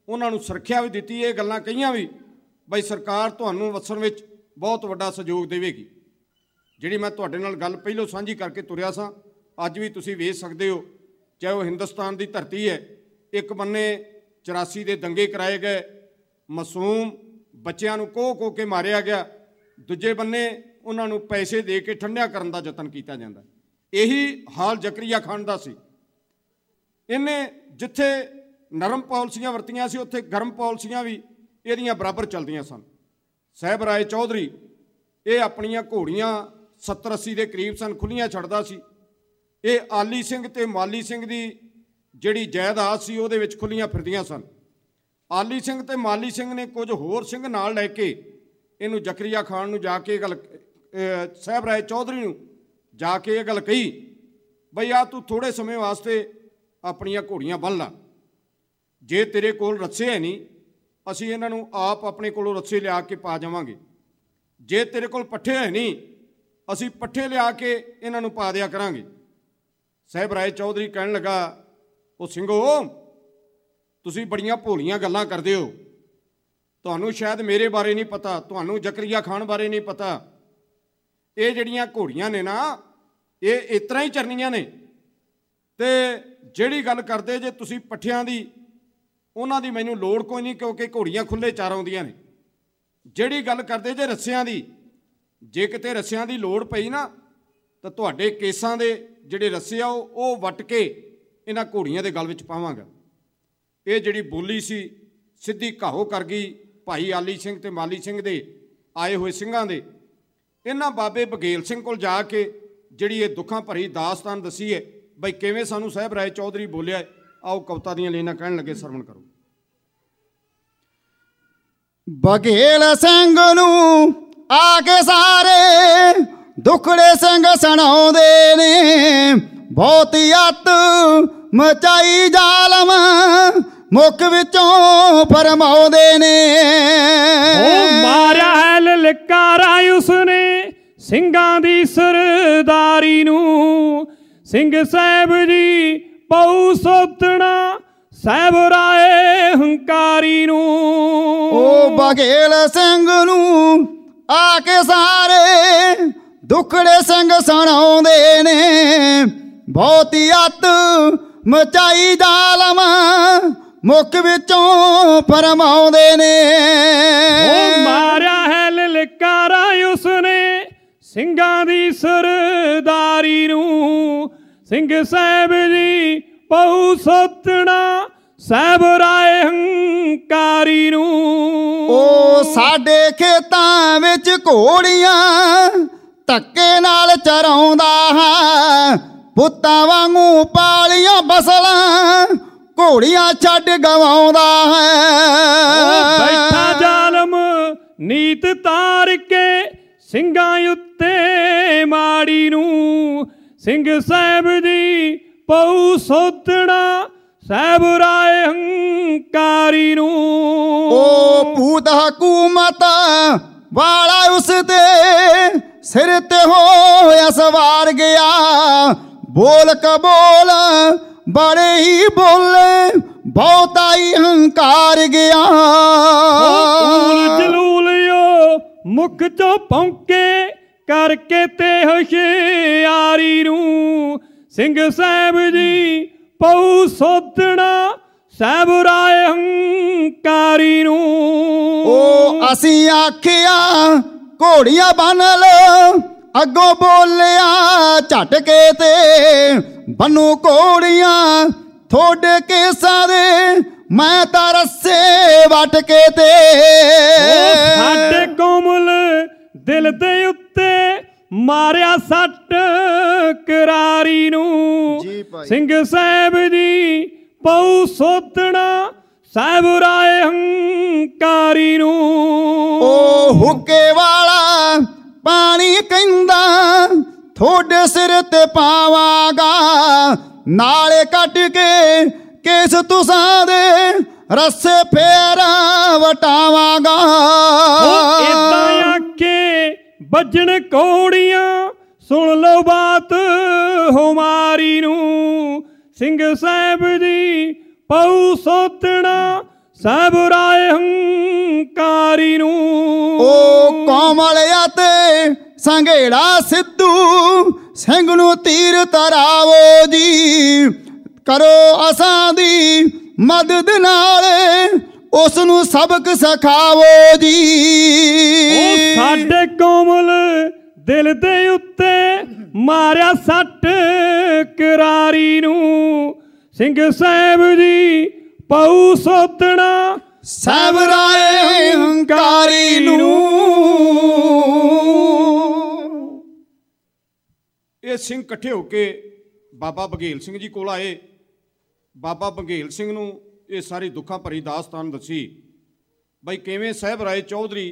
ਉਹਨਾਂ ਨੂੰ ਸੁਰੱਖਿਆ ਵੀ ਦਿੱਤੀ, ਇਹ ਗੱਲਾਂ ਕਹੀਆਂ ਵੀ ਬਈ ਸਰਕਾਰ ਤੁਹਾਨੂੰ ਵਸਣ ਵਿੱਚ ਬਹੁਤ ਵੱਡਾ ਸਹਿਯੋਗ ਦੇਵੇਗੀ। ਜਿਹੜੀ ਮੈਂ ਤੁਹਾਡੇ ਨਾਲ ਗੱਲ ਪਹਿਲੋਂ ਸਾਂਝੀ ਕਰਕੇ ਤੁਰਿਆ ਸਾਂ, ਅੱਜ ਵੀ ਤੁਸੀਂ ਵੇਖ ਸਕਦੇ ਹੋ, ਚਾਹੇ ਉਹ ਹਿੰਦੁਸਤਾਨ ਦੀ ਧਰਤੀ ਹੈ, ਇੱਕ ਬੰਨੇ 84 ਦੇ ਦੰਗੇ ਕਰਾਏ ਗਏ, ਮਾਸੂਮ ਬੱਚਿਆਂ ਨੂੰ ਕੋਹ ਕੇ ਮਾਰਿਆ ਗਿਆ, ਦੂਜੇ ਬੰਨੇ ਉਹਨਾਂ ਨੂੰ ਪੈਸੇ ਦੇ ਕੇ ਠੰਡਿਆ ਕਰਨ ਦਾ ਯਤਨ ਕੀਤਾ ਜਾਂਦਾ। ਇਹੀ ਹਾਲ ਜ਼ਕਰੀਆ ਖਾਨ ਦਾ ਸੀ। ਇਹਨੇ ਜਿੱਥੇ ਨਰਮ ਪਾਲਿਸੀਆਂ ਵਰਤੀਆਂ ਸੀ, ਉੱਥੇ ਗਰਮ ਪਾਲਿਸੀਆਂ ਵੀ ਇਹਦੀਆਂ ਬਰਾਬਰ ਚੱਲਦੀਆਂ ਸਨ। ਸਾਹਿਬ ਰਾਏ ਚੌਧਰੀ ਇਹ ਆਪਣੀਆਂ ਘੋੜੀਆਂ 70-80 ਦੇ ਕਰੀਬ ਸਨ, ਖੁੱਲੀਆਂ ਛੱਡਦਾ ਸੀ। ਇਹ ਆਲੀ ਸਿੰਘ ਤੇ ਮਾਲੀ ਸਿੰਘ ਦੀ ਜਿਹੜੀ ਜਾਇਦਾਦ ਸੀ ਉਹਦੇ ਵਿੱਚ ਖੁੱਲੀਆਂ ਫਿਰਦੀਆਂ ਸਨ। ਆਲੀ ਸਿੰਘ ਤੇ ਮਾਲੀ ਸਿੰਘ ਨੇ ਕੁਝ ਹੋਰ ਸਿੰਘ ਨਾਲ ਲੈ ਕੇ ਇਹਨੂੰ ਜ਼ਕਰੀਆ ਖਾਨ ਨੂੰ ਜਾ ਕੇ ਗੱਲ, ਸਾਹਿਬ ਰਾਏ ਚੌਧਰੀ ਨੂੰ ਜਾ ਕੇ ਇਹ ਗੱਲ ਕਹੀ ਬਈ ਆ ਤੂੰ ਥੋੜ੍ਹੇ ਸਮੇਂ ਵਾਸਤੇ ਆਪਣੀਆਂ ਘੋੜੀਆਂ ਬੰਨ੍ਹ ਲਾ, ਜੇ ਤੇਰੇ ਕੋਲ ਰੱਸੇ ਹੈ ਨਹੀਂ ਅਸੀਂ ਇਹਨਾਂ ਨੂੰ ਆਪ ਆਪਣੇ ਕੋਲੋਂ ਰੱਸੇ ਲਿਆ ਕੇ ਪਾ ਜਾਵਾਂਗੇ, ਜੇ ਤੇਰੇ ਕੋਲ ਪੱਠੇ ਹੈ ਨਹੀਂ ਅਸੀਂ ਪੱਠੇ ਲਿਆ ਕੇ ਇਹਨਾਂ ਨੂੰ ਪਾ ਦਿਆ ਕਰਾਂਗੇ। ਸਾਹਿਬ ਰਾਏ ਚੌਧਰੀ ਕਹਿਣ ਲੱਗਾ, ਉਹ ਸਿੰਘੋ ਤੁਸੀਂ ਬੜੀਆਂ ਭੋਲੀਆਂ ਗੱਲਾਂ ਕਰਦੇ ਹੋ, ਤੁਹਾਨੂੰ ਸ਼ਾਇਦ ਮੇਰੇ ਬਾਰੇ ਨਹੀਂ ਪਤਾ, ਤੁਹਾਨੂੰ ਜ਼ਕਰੀਆ ਖਾਨ ਬਾਰੇ ਨਹੀਂ ਪਤਾ। ਇਹ ਜਿਹੜੀਆਂ ਘੋੜੀਆਂ ਨੇ ਨਾ ਇਹ ਇਸ ਤਰ੍ਹਾਂ ਹੀ ਚਰਨੀਆਂ ਨੇ, ਤੇ ਜਿਹੜੀ ਗੱਲ ਕਰਦੇ ਜੇ ਤੁਸੀਂ ਪੱਠਿਆਂ ਦੀ, ਉਹਨਾਂ ਦੀ ਮੈਨੂੰ ਲੋੜ ਕੋਈ ਨਹੀਂ, ਕਿਉਂਕਿ ਘੋੜੀਆਂ ਖੁੱਲ੍ਹੇ ਚਾਰ ਆਉਂਦੀਆਂ ਨੇ। ਜਿਹੜੀ ਗੱਲ ਕਰਦੇ ਜੇ ਰੱਸਿਆਂ ਦੀ, ਜੇ ਕਿਤੇ ਰੱਸਿਆਂ ਦੀ ਲੋੜ ਪਈ ਨਾ ਤਾਂ ਤੁਹਾਡੇ ਕੇਸਾਂ ਦੇ ਜਿਹੜੇ ਰੱਸੇ ਆ ਉਹ ਵੱਟ ਕੇ ਇਹਨਾਂ ਘੋੜੀਆਂ ਦੇ ਗਲ ਵਿੱਚ ਪਾਵਾਂਗਾ। ਇਹ ਜਿਹੜੀ ਬੋਲੀ ਸੀ ਸਿੱਧੀ ਘਾਹੋ ਕਰ ਗਈ ਭਾਈ ਆਲੀ ਸਿੰਘ ਤੇ ਮਾਲੀ ਸਿੰਘ ਦੇ ਆਏ ਹੋਏ ਸਿੰਘਾਂ ਦੇ। ਇਹਨਾਂ ਬਾਬੇ ਬਘੇਲ ਸਿੰਘ ਕੋਲ ਜਾ ਕੇ ਜਿਹੜੀ ਇਹ ਦੁੱਖਾਂ ਭਰੀ ਦਾਸਤਾਨ ਦੱਸੀ ਹੈ ਬਈ ਕਿਵੇਂ ਸਾਨੂੰ ਸਾਹਿਬ ਰਾਏ ਚੌਧਰੀ ਬੋਲਿਆ। ਆਓ ਕਵਿਤਾ ਦੀਆਂ ਲਾਈਨਾਂ ਕਹਿਣ ਲੱਗੇ, ਸਰਵਣ ਕਰੋ। ਬਘੇਲ ਸਿੰਘ ਨੂੰ ਆ ਕੇ ਸਾਰੇ ਦੁਖੜੇ ਸਿੰਘ ਸੁਣਾਉਂਦੇ ਨੇ, ਬਹੁਤੀ ਅੱਤ ਮਚਾਈ ਜ਼ਾਲਮ ਮੁੱਖ ਵਿੱਚੋਂ ਫਰਮਾਉਂਦੇ ਨੇ। ਉਹ ਮਾਰਿਆ ਹੈ ਲਲਕਾਰਾ ਉਸਨੇ ਸਿੰਘਾਂ ਦੀ ਸਰਦਾਰੀ ਨੂੰ, ਸਿੰਘ ਸਾਹਿਬ ਜੀ ਪਊ ਸੋਤਣਾ ਸਾਹਿਬ ਰਾਏ ਹੰਕਾਰੀ ਨੂੰ। ਉਹ ਬਘੇਲ ਸਿੰਘ ਨੂੰ ਆ ਕੇ ਸਾਰੇ ਦੁਖੜੇ ਸਿੰਘ ਸੁਣਾਉਂਦੇ ਨੇ, ਬਹੁਤੀ ਅੱਤ ਮਚਾਈ ਜ਼ਾਲਮ ਮੁੱਖ ਵਿੱਚੋਂ ਫਰਮਾਉਂਦੇ ਨੇ। ਉਹ ਮਾਰਿਆ ਹੈ ਲਲਕਾਰਾ ਉਸਨੇ ਸਿੰਘਾਂ ਦੀ ਸਰਦਾਰੀ ਨੂੰ, ਸਿੰਘ ਸਾਹਿਬ ਜੀ ਪਊ ਸੋਤਣਾ ਸਾਹਿਬ ਰਾਏ ਹੰਕਾਰੀ ਨੂੰ। ਉਹ ਸਾਡੇ ਖੇਤਾਂ ਵਿੱਚ ਘੋੜੀਆਂ ਧੱਕੇ ਨਾਲ ਚਰਾਉਂਦਾ ਹੈ, ਪੁੱਤਾਂ ਵਾਂਗੂ ਪਾਲੀਆਂ ਬਸਲਾਂ ਘੋੜੀਆਂ ਛੱਡ ਗਵਾਉਂਦਾ ਹੈ। ਬੈਠਾ ਜ਼ਾਲਮ ਨੀਤ ਤਾਰ ਕੇ ਸਿੰਘਾਂ ਉੱਤੇ ਮਾੜੀ ਨੂੰ, ਸਿੰਘ ਸਾਹਿਬ ਜੀ ਪਊ ਸੋਤਣਾ ਸਾਹਿਬ ਰਾਏ ਹੰਕਾਰੀ ਨੂੰ। ਉਹ ਭੂਤ ਹਕੂਮਤ ਵਾਲਾ ਉਸ ਦੇ ਸਿਰ ਤੇ ਹੋਇਆ ਸਵਾਰ ਗਿਆ, ਬੋਲ ਕਬੋਲ ਬੜੇ ਹੀ ਬੋਲੇ ਬਹੁਤਾ ਹੀ ਹੰਕਾਰ ਗਿਆ। ਜਲੂਲਿਓ ਮੁਖ ਚੋਂ ਭੌਂਕੇ ਕਰਕੇ ਤੇ ਹੁਸ਼ਿਆਰੀ ਨੂੰ, ਸਿੰਘ ਸਾਹਿਬ ਜੀ ਪਊ ਸੋਤਣਾ ਸਾਹਿਬ ਰਾਏ ਹੰਕਾਰੀ ਨੂੰ। ਉਹ ਅਸੀਂ ਆਖਿਆ ਘੋੜੀਆਂ ਬੰਨ ਲੋ, ਅੱਗੋਂ ਬੋਲਿਆ ਝਟਕੇ ਤੇ ਬੰਨੂ ਘੋੜੀਆਂ ਥੋੜੇ ਕੇਸਾਂ ਦੇ, ਮੈਂ ਤਾਂ ਰੱਸੇ ਵੱਟ ਕੇ ਤੇ। ਸਾਡੇ ਕੋਮਲ ਦਿਲ ਦੇ ਉੱਤੇ ਮਾਰਿਆ ਸੱਟ ਕਰਾਰੀ ਨੂੰ, ਸਿੰਘ ਸਾਹਿਬ ਜੀ ਪਊ ਸੋਤਣਾ ਸਾਹਿਬ ਰਾਏ ਹੰਕਾਰੀ ਨੂੰ। ਉਹ ਹੁੱਕੇ ਵਾਲਾ ਪਾਣੀ ਕਹਿੰਦਾ ਥੋੜੇ ਸਿਰ ਤੇ ਪਾਵਾਂਗਾ, ਨਾਲੇ ਕੱਟ ਕੇ ਕੇਸ ਤੁਸਾਂ ਦੇ ਰੱਸੇ ਫੇਰ ਵਟਾਵਾਂਗਾ। ਏਦਾਂ ਆਖੇ ਵੱਜਣ ਘੋੜੀਆਂ ਸੁਣ ਲਓ ਬਾਤ ਹਮਾਰੀ ਨੂੰ, ਸਿੰਘ ਸਾਹਿਬ ਜੀ ਪਊ ਸੋਤਣਾ ਸਾਹਿਬ ਰਾਏ ਹੰਕਾਰੀ ਨੂੰ। ਉਹ ਕੋਮਲ ਅਤੇ ਸੰਘੇੜਾ ਸਿੱਧੂ ਸਿੰਘ ਨੂੰ ਤੀਰ ਤਰਾਵੋ ਜੀ, ਕਰੋ ਅਸਾਂ ਦੀ ਮਦਦ ਨਾਲ ਉਸ ਨੂੰ ਸਬਕ ਸਿਖਾਵੋ ਜੀ। ਉਹ ਸਾਡੇ ਕੋਮਲ ਦਿਲ ਦੇ ਉੱਤੇ ਮਾਰਿਆ ਸੱਟ ਕਰਾਰੀ ਨੂੰ, ਸਿੰਘ ਸਾਹਿਬ ਜੀ ਪਊ ਸੋਤਣਾ ਸਾਹਿਬ ਰਾਏ ਹੰਕਾਰੀ ਨੂੰ। ਇਹ ਸਿੰਘ ਇਕੱਠੇ ਹੋ ਕੇ ਬਾਬਾ ਬਘੇਲ ਸਿੰਘ ਜੀ ਕੋਲ ਆਏ। ਬਾਬਾ ਬਘੇਲ ਸਿੰਘ ਨੂੰ ਇਹ ਸਾਰੀ ਦੁੱਖਾਂ ਭਰੀ ਦਾਸਤਾਨ ਦੱਸੀ, ਬਈ ਕਿਵੇਂ ਸਾਹਿਬ ਰਾਏ ਚੌਧਰੀ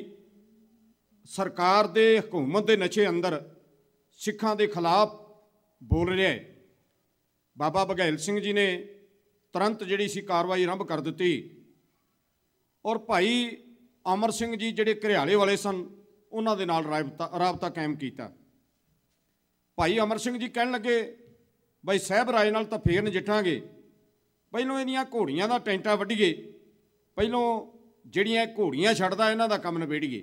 ਸਰਕਾਰ ਦੇ ਹਕੂਮਤ ਦੇ ਨਸ਼ੇ ਅੰਦਰ ਸਿੱਖਾਂ ਦੇ ਖਿਲਾਫ ਬੋਲ ਰਿਹਾ ਹੈ। ਬਾਬਾ ਬਘੇਲ ਸਿੰਘ ਜੀ ਨੇ ਤੁਰੰਤ ਜਿਹੜੀ ਸੀ ਕਾਰਵਾਈ ਆਰੰਭ ਕਰ ਦਿੱਤੀ, ਔਰ ਭਾਈ ਅਮਰ ਸਿੰਘ ਜੀ ਜਿਹੜੇ ਘਰਿਆਲੇ ਵਾਲੇ ਸਨ ਉਹਨਾਂ ਦੇ ਨਾਲ ਰਾਬਤਾ ਕਾਇਮ ਕੀਤਾ। ਭਾਈ ਅਮਰ ਸਿੰਘ ਜੀ ਕਹਿਣ ਲੱਗੇ, ਬਈ ਸਾਹਿਬ ਰਾਏ ਨਾਲ ਤਾਂ ਫੇਰ ਨਜਿੱਠਾਂਗੇ, ਪਹਿਲੋਂ ਇਹਦੀਆਂ ਘੋੜੀਆਂ ਦਾ ਟੈਂਟਾ ਵੱਢੀਏ, ਪਹਿਲੋਂ ਜਿਹੜੀਆਂ ਘੋੜੀਆਂ ਛੱਡਦਾ ਇਹਨਾਂ ਦਾ ਕੰਮ ਨਿਬੇੜੀਏ।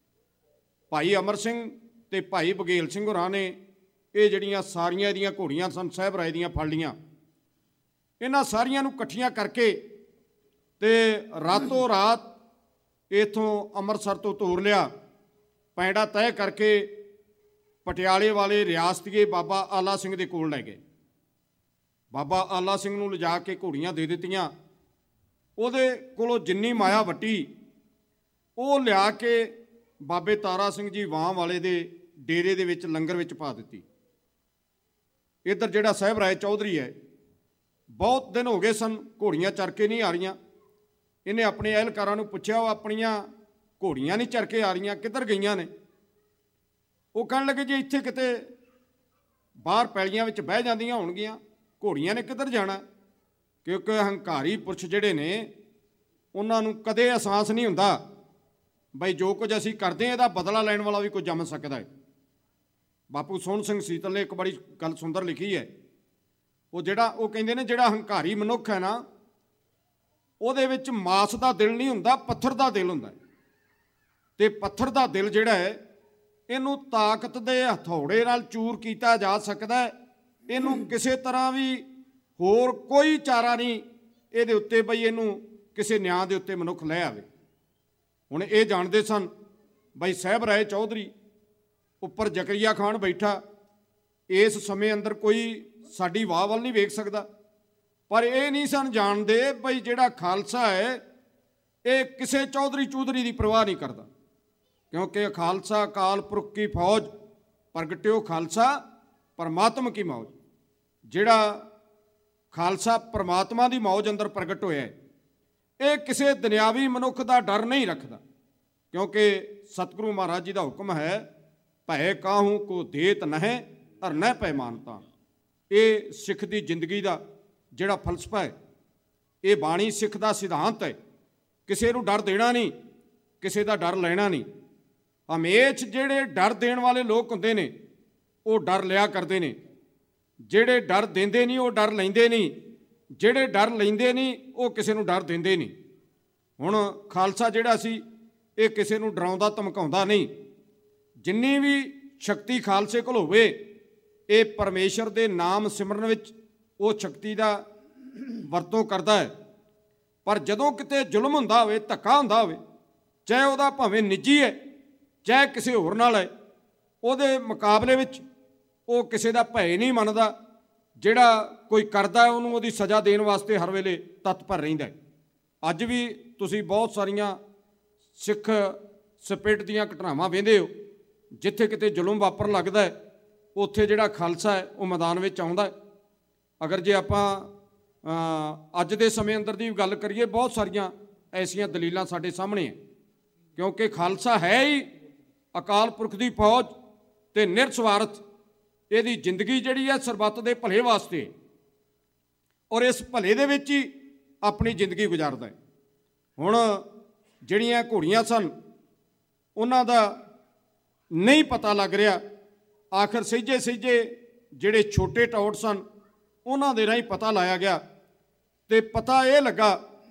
ਭਾਈ ਅਮਰ ਸਿੰਘ ਤੇ ਭਾਈ ਬਘੇਲ ਸਿੰਘ ਹੋਰਾਂ ਨੇ ਇਹ ਜਿਹੜੀਆਂ ਸਾਰੀਆਂ ਇਹਦੀਆਂ ਘੋੜੀਆਂ ਸਨ ਸਾਹਿਬ ਰਾਏ ਦੀਆਂ ਫੜ ਲਈਆਂ। ਇਹਨਾਂ ਸਾਰੀਆਂ ਨੂੰ ਇਕੱਠੀਆਂ ਕਰਕੇ ਤੇ ਰਾਤੋਂ ਰਾਤ ਇੱਥੋਂ ਅੰਮ੍ਰਿਤਸਰ ਤੋਂ ਤੋਰ ਲਿਆ। ਪੈਂਡਾ ਤੈਅ ਕਰਕੇ ਪਟਿਆਲੇ ਵਾਲੇ ਰਿਆਸਤੀਏ ਬਾਬਾ ਆਲਾ ਸਿੰਘ ਦੇ ਕੋਲ ਲੈ ਗਏ। ਬਾਬਾ ਆਲਾ ਸਿੰਘ ਨੂੰ ਲਿਜਾ ਕੇ ਘੋੜੀਆਂ ਦੇ ਦਿੱਤੀਆਂ। ਉਹਦੇ ਕੋਲੋਂ ਜਿੰਨੀ ਮਾਇਆ ਵੱਟੀ ਉਹ ਲਿਆ ਕੇ ਬਾਬੇ ਤਾਰਾ ਸਿੰਘ ਜੀ ਵਾਂ ਵਾਲੇ ਦੇ ਡੇਰੇ ਦੇ ਵਿੱਚ ਲੰਗਰ ਵਿੱਚ ਪਾ ਦਿੱਤੀ। ਇੱਧਰ ਜਿਹੜਾ ਸਾਹਿਬ ਰਾਏ ਚੌਧਰੀ ਹੈ, ਬਹੁਤ ਦਿਨ ਹੋ ਗਏ ਸਨ ਘੋੜੀਆਂ ਚਰ ਕੇ ਨਹੀਂ ਆ ਰਹੀਆਂ। ਇਹਨੇ ਆਪਣੇ ਅਹਿਲਕਾਰਾਂ ਨੂੰ ਪੁੱਛਿਆ, ਉਹ ਆਪਣੀਆਂ ਘੋੜੀਆਂ ਨਹੀਂ ਚਰ ਕੇ ਆ ਰਹੀਆਂ, ਕਿੱਧਰ ਗਈਆਂ ਨੇ? ਉਹ ਕਹਿਣ ਲੱਗੇ ਜੀ ਇੱਥੇ ਕਿਤੇ ਬਾਹਰ ਪੈਲੀਆਂ ਵਿੱਚ ਬਹਿ ਜਾਂਦੀਆਂ ਹੋਣਗੀਆਂ, ਘੋੜੀਆਂ ਨੇ ਕਿੱਧਰ ਜਾਣਾ? ਕਿਉਂਕਿ ਹੰਕਾਰੀ ਪੁਰਸ਼ ਜਿਹੜੇ ਨੇ ਉਹਨਾਂ ਨੂੰ ਕਦੇ ਅਹਿਸਾਸ ਨਹੀਂ ਹੁੰਦਾ ਬਈ ਜੋ ਕੁਝ ਅਸੀਂ ਕਰਦੇ ਹਾਂ ਇਹਦਾ ਬਦਲਾ ਲੈਣ ਵਾਲਾ ਵੀ ਕੋਈ ਜੰਮ ਸਕਦਾ ਹੈ। ਬਾਪੂ ਸੋਹਣ ਸਿੰਘ ਸੀਤਲ ਨੇ ਇੱਕ ਬੜੀ ਗੱਲ ਸੁੰਦਰ ਲਿਖੀ ਹੈ। ਉਹ ਕਹਿੰਦੇ ਨੇ ਜਿਹੜਾ ਹੰਕਾਰੀ ਮਨੁੱਖ ਹੈ ਨਾ, ਉਹਦੇ ਵਿੱਚ ਮਾਸ ਦਾ ਦਿਲ ਨਹੀਂ ਹੁੰਦਾ, ਪੱਥਰ ਦਾ ਦਿਲ ਹੁੰਦਾ। ਤੇ ਪੱਥਰ ਦਾ ਦਿਲ ਜਿਹੜਾ ਹੈ ਇਹਨੂੰ ਤਾਕਤ ਦੇ ਹਥੌੜੇ ਨਾਲ ਚੂਰ ਕੀਤਾ ਜਾ ਸਕਦਾ ਹੈ। ਇਹਨੂੰ ਕਿਸੇ ਤਰ੍ਹਾਂ ਵੀ ਹੋਰ ਕੋਈ ਚਾਰਾ ਨਹੀਂ ਇਹਦੇ ਉੱਤੇ ਬਈ ਇਹਨੂੰ ਕਿਸੇ ਨਿਆਂ ਦੇ ਉੱਤੇ ਮਨੁੱਖ ਲੈ ਆਵੇ। ਹੁਣ ਇਹ ਜਾਣਦੇ ਸਨ ਬਈ ਸਾਹਿਬ ਰਾਏ ਚੌਧਰੀ ਉੱਪਰ ਜ਼ਕਰੀਆ ਖਾਨ ਬੈਠਾ, ਇਸ ਸਮੇਂ ਅੰਦਰ ਕੋਈ ਸਾਡੀ ਵਾਹ ਵੱਲ ਨਹੀਂ ਵੇਖ ਸਕਦਾ। ਪਰ ਇਹ ਨਹੀਂ ਸਨ ਜਾਣਦੇ ਬਈ ਜਿਹੜਾ ਖਾਲਸਾ ਹੈ ਇਹ ਕਿਸੇ ਚੌਧਰੀ ਦੀ ਪਰਵਾਹ ਨਹੀਂ ਕਰਦਾ, ਕਿਉਂਕਿ ਖਾਲਸਾ ਅਕਾਲ ਪੁਰਖ ਕੀ ਫੌਜ, ਪ੍ਰਗਟਿਓ ਖਾਲਸਾ ਪਰਮਾਤਮਾ ਕੀ ਮੌਜ। ਜਿਹੜਾ ਖਾਲਸਾ ਪਰਮਾਤਮਾ ਦੀ ਮੌਜ ਅੰਦਰ ਪ੍ਰਗਟ ਹੋਇਆ ਹੈ, ਇਹ ਕਿਸੇ ਦੁਨਿਆਵੀ ਮਨੁੱਖ ਦਾ ਡਰ ਨਹੀਂ ਰੱਖਦਾ, ਕਿਉਂਕਿ ਸਤਿਗੁਰੂ ਮਹਾਰਾਜ ਜੀ ਦਾ ਹੁਕਮ ਹੈ, ਭੈ ਕਾਹੂ ਕੋ ਦੇਤ ਨਹਿ ਅਰ ਨਹਿ ਪੈ ਮਾਨਤਾ। ਇਹ ਸਿੱਖ ਦੀ ਜ਼ਿੰਦਗੀ ਦਾ ਜਿਹੜਾ ਫਲਸਫਾ ਹੈ, ਇਹ ਬਾਣੀ ਸਿੱਖ ਦਾ ਸਿਧਾਂਤ ਹੈ। ਕਿਸੇ ਨੂੰ ਡਰ ਦੇਣਾ ਨਹੀਂ, ਕਿਸੇ ਦਾ ਡਰ ਲੈਣਾ ਨਹੀਂ। ਹਮੇਸ਼ ਜਿਹੜੇ ਡਰ ਦੇਣ ਵਾਲੇ ਲੋਕ ਹੁੰਦੇ ਨੇ ਉਹ ਡਰ ਲਿਆ ਕਰਦੇ ਨੇ, ਜਿਹੜੇ ਡਰ ਦਿੰਦੇ ਨਹੀਂ ਉਹ ਡਰ ਲੈਂਦੇ ਨਹੀਂ, ਜਿਹੜੇ ਡਰ ਲੈਂਦੇ ਨਹੀਂ ਉਹ ਕਿਸੇ ਨੂੰ ਡਰ ਦਿੰਦੇ ਨਹੀਂ। ਹੁਣ ਖਾਲਸਾ ਜਿਹੜਾ ਸੀ ਇਹ ਕਿਸੇ ਨੂੰ ਡਰਾਉਂਦਾ ਧਮਕਾਉਂਦਾ ਨਹੀਂ। ਜਿੰਨੀ ਵੀ ਸ਼ਕਤੀ ਖਾਲਸੇ ਕੋਲ ਹੋਵੇ ਇਹ ਪਰਮੇਸ਼ਰ ਦੇ ਨਾਮ ਸਿਮਰਨ ਵਿੱਚ ਉਹ ਸ਼ਕਤੀ ਦਾ ਵਰਤੋਂ ਕਰਦਾ ਹੈ। ਪਰ ਜਦੋਂ ਕਿਤੇ ਜ਼ੁਲਮ ਹੁੰਦਾ ਹੋਵੇ, ਧੱਕਾ ਹੁੰਦਾ ਹੋਵੇ, ਚਾਹੇ ਉਹਦਾ ਭਾਵੇਂ ਨਿੱਜੀ ਹੈ ਚਾਹੇ ਕਿਸੇ ਹੋਰ ਨਾਲ ਹੈ, ਉਹਦੇ ਮੁਕਾਬਲੇ ਵਿੱਚ ਉਹ ਕਿਸੇ ਦਾ ਭੈ ਨਹੀਂ ਮੰਨਦਾ। ਜਿਹੜਾ ਕੋਈ ਕਰਦਾ ਹੈ ਉਹਨੂੰ ਉਹਦੀ ਸਜ਼ਾ ਦੇਣ ਵਾਸਤੇ ਹਰ ਵੇਲੇ ਤਤਪਰ ਰਹਿੰਦਾ ਹੈ। ਅੱਜ ਵੀ ਤੁਸੀਂ ਬਹੁਤ ਸਾਰੀਆਂ ਸਿੱਖ ਸਪਿਰਟ ਦੀਆਂ ਘਟਨਾਵਾਂ ਵੇਖਦੇ ਹੋ, ਜਿੱਥੇ ਕਿਤੇ ਜ਼ੁਲਮ ਵਾਪਰਨ ਲੱਗਦਾ ਹੈ ਉੱਥੇ ਜਿਹੜਾ ਖਾਲਸਾ ਹੈ ਉਹ ਮੈਦਾਨ ਵਿੱਚ ਆਉਂਦਾ ਹੈ। ਅਗਰ ਜੇ ਆਪਾਂ ਅੱਜ ਦੇ ਸਮੇਂ ਅੰਦਰ ਦੀ ਗੱਲ ਕਰੀਏ, ਬਹੁਤ ਸਾਰੀਆਂ ਐਸੀਆਂ ਦਲੀਲਾਂ ਸਾਡੇ ਸਾਹਮਣੇ ਹੈ, ਕਿਉਂਕਿ ਖਾਲਸਾ ਹੈ ਹੀ ਅਕਾਲ ਪੁਰਖ ਦੀ ਫੌਜ ਤੇ ਨਿਰਸਵਾਰਥ। ਇਹਦੀ ਜ਼ਿੰਦਗੀ ਜਿਹੜੀ ਹੈ ਸਰਬੱਤ ਦੇ ਭਲੇ ਵਾਸਤੇ, ਔਰ ਇਸ ਭਲੇ ਦੇ ਵਿੱਚ ਹੀ ਆਪਣੀ ਜ਼ਿੰਦਗੀ ਗੁਜ਼ਾਰਦਾ ਹੈ। ਹੁਣ ਜਿਹੜੀਆਂ ਘੋੜੀਆਂ ਸਨ ਉਹਨਾਂ ਦਾ ਨਹੀਂ ਪਤਾ ਲੱਗ ਰਿਹਾ। ਆਖਰ ਸਹਿਜੇ ਜਿਹੜੇ ਛੋਟੇ ਟੌਟ ਸਨ ਉਹਨਾਂ ਦੇ ਰਾਹੀਂ ਪਤਾ ਲਾਇਆ ਗਿਆ ਤੇ ਪਤਾ ਇਹ ਲੱਗਾ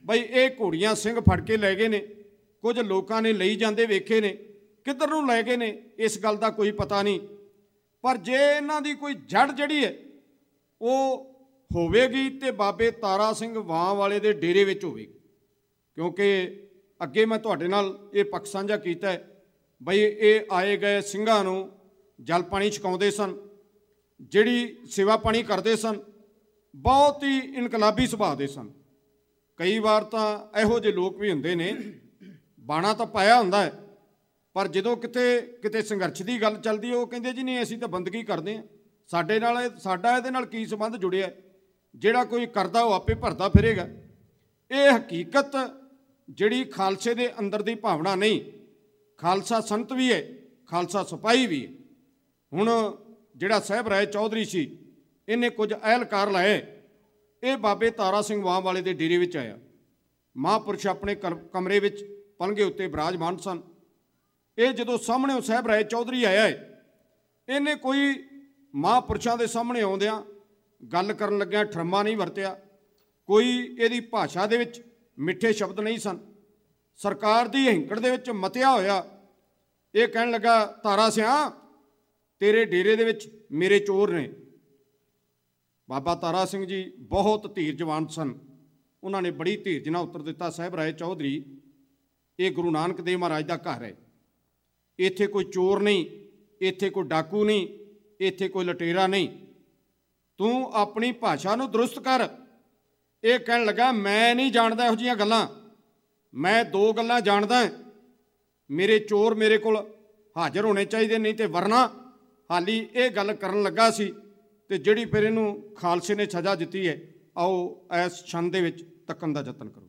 ਬਈ ਇਹ ਘੋੜੀਆਂ ਸਿੰਘ ਫੜ ਕੇ ਲੈ ਗਏ ਨੇ, ਕੁਝ ਲੋਕਾਂ ਨੇ ਲਈ ਜਾਂਦੇ ਵੇਖੇ ਨੇ, ਕਿੱਧਰ ਨੂੰ ਲੈ ਗਏ ਨੇ ਇਸ ਗੱਲ ਦਾ ਕੋਈ ਪਤਾ ਨਹੀਂ। ਪਰ ਜੇ ਇਹਨਾਂ ਦੀ ਕੋਈ ਜੜ ਜਿਹੜੀ ਹੈ ਉਹ ਹੋਵੇਗੀ ਤੇ ਬਾਬੇ ਤਾਰਾ ਸਿੰਘ ਵਾਂ ਵਾਲੇ ਦੇ ਡੇਰੇ ਵਿੱਚ ਹੋਵੇਗੀ। ਕਿਉਂਕਿ ਅੱਗੇ ਮੈਂ ਤੁਹਾਡੇ ਨਾਲ ਇਹ ਪੱਖ ਸਾਂਝਾ ਕੀਤਾ ਹੈ ਬਈ ਇਹ ਆਏ ਗਏ ਸਿੰਘਾਂ ਨੂੰ ਜਲ ਪਾਣੀ ਛਕਾਉਂਦੇ ਸਨ, ਜਿਹੜੀ ਸੇਵਾ ਪਾਣੀ ਕਰਦੇ ਸਨ, ਬਹੁਤ ਹੀ ਇਨਕਲਾਬੀ ਸੁਭਾਅ ਦੇ ਸਨ। ਕਈ ਵਾਰ ਤਾਂ ਇਹੋ ਜਿਹੇ ਲੋਕ ਵੀ ਹੁੰਦੇ ਨੇ, ਬਾਣਾ ਤਾਂ ਪਾਇਆ ਹੁੰਦਾ ਹੈ, ਪਰ ਜਦੋਂ ਕਿਤੇ ਸੰਘਰਸ਼ ਦੀ ਗੱਲ ਚੱਲਦੀ ਉਹ ਕਹਿੰਦੇ ਜੀ ਨਹੀਂ ਅਸੀਂ ਤਾਂ ਬੰਦਗੀ ਕਰਦੇ ਹਾਂ, ਸਾਡਾ ਇਹਦੇ ਨਾਲ ਕੀ ਸੰਬੰਧ ਜੁੜਿਆ, ਜਿਹੜਾ ਕੋਈ ਕਰਦਾ ਉਹ ਆਪੇ ਭਰਦਾ ਫਿਰੇਗਾ। ਇਹ ਹਕੀਕਤ ਜਿਹੜੀ ਖਾਲਸੇ ਦੇ ਅੰਦਰ ਦੀ ਭਾਵਨਾ ਨਹੀਂ। ਖਾਲਸਾ ਸੰਤ ਵੀ ਹੈ, ਖਾਲਸਾ ਸਿਪਾਹੀ ਵੀ ਹੈ। ਹੁਣ ਜਿਹੜਾ ਸਾਹਿਬ ਰਾਏ ਚੌਧਰੀ ਸੀ, ਇਹਨੇ ਕੁਝ ਅਹਿਲਕਾਰ ਲਾਏ, ਇਹ ਬਾਬੇ ਤਾਰਾ ਸਿੰਘ ਵਾਂ ਵਾਲੇ ਦੇ ਡੇਰੇ ਵਿੱਚ ਆਇਆ। ਮਹਾਂਪੁਰਸ਼ ਆਪਣੇ ਕਮਰੇ ਵਿੱਚ ਪਲੰਘੇ ਉੱਤੇ ਬਿਰਾਜਮਾਨ ਸਨ। ਇਹ ਜਦੋਂ ਸਾਹਮਣੇ ਸਾਹਿਬ ਰਾਏ ਚੌਧਰੀ ਆਇਆ ਹੈ, ਇਹਨੇ ਕੋਈ ਮਹਾਂਪੁਰਸ਼ਾਂ ਦੇ ਸਾਹਮਣੇ ਆਉਂਦਿਆਂ ਗੱਲ ਕਰਨ ਲੱਗਿਆ ਠਰਮਾ ਨਹੀਂ ਵਰਤਿਆ, ਕੋਈ ਇਹਦੀ ਭਾਸ਼ਾ ਦੇ ਵਿੱਚ ਮਿੱਠੇ ਸ਼ਬਦ ਨਹੀਂ ਸਨ। ਸਰਕਾਰ ਦੀ ਹਿੰਕੜ ਦੇ ਵਿੱਚ ਮਤਿਆ ਹੋਇਆ ਇਹ ਕਹਿਣ ਲੱਗਾ, ਤਾਰਾ ਸਿਆਂ ਤੇਰੇ ਡੇਰੇ ਦੇ ਵਿੱਚ ਮੇਰੇ ਚੋਰ ਨੇ। ਬਾਬਾ ਤਾਰਾ ਸਿੰਘ ਜੀ ਬਹੁਤ ਧੀਰਜਵਾਨ ਸਨ, ਉਹਨਾਂ ਨੇ ਬੜੀ ਧੀਰਜ ਨਾਲ ਉੱਤਰ ਦਿੱਤਾ, ਸਾਹਿਬ ਰਾਏ ਚੌਧਰੀ ਇਹ ਗੁਰੂ ਨਾਨਕ ਦੇਵ ਮਹਾਰਾਜ ਦਾ ਘਰ ਹੈ, ਇੱਥੇ ਕੋਈ ਚੋਰ ਨਹੀਂ, ਇੱਥੇ ਕੋਈ ਡਾਕੂ ਨਹੀਂ, ਇੱਥੇ ਕੋਈ ਲਟੇਰਾ ਨਹੀਂ, ਤੂੰ ਆਪਣੀ ਭਾਸ਼ਾ ਨੂੰ ਦਰੁਸਤ ਕਰ। ਇਹ ਕਹਿਣ ਲੱਗਾ ਮੈਂ ਨਹੀਂ ਜਾਣਦਾ ਇਹੋ ਜਿਹੀਆਂ ਗੱਲਾਂ, ਮੈਂ ਦੋ ਗੱਲਾਂ ਜਾਣਦਾ, ਮੇਰੇ ਚੋਰ ਮੇਰੇ ਕੋਲ ਹਾਜ਼ਰ ਹੋਣੇ ਚਾਹੀਦੇ, ਨਹੀਂ ਤੇ ਵਰਨਾ। ਹਾਲੀ ਇਹ ਗੱਲ ਕਰਨ ਲੱਗਾ ਸੀ ਤੇ ਜਿਹੜੀ ਫਿਰ ਇਹਨੂੰ ਖਾਲਸੇ ਨੇ ਸਜ਼ਾ ਦਿੱਤੀ ਹੈ, ਆਓ ਇਸ ਛੰਦ ਦੇ ਵਿੱਚ ਤੱਕਣ ਦਾ ਯਤਨ ਕਰੋ।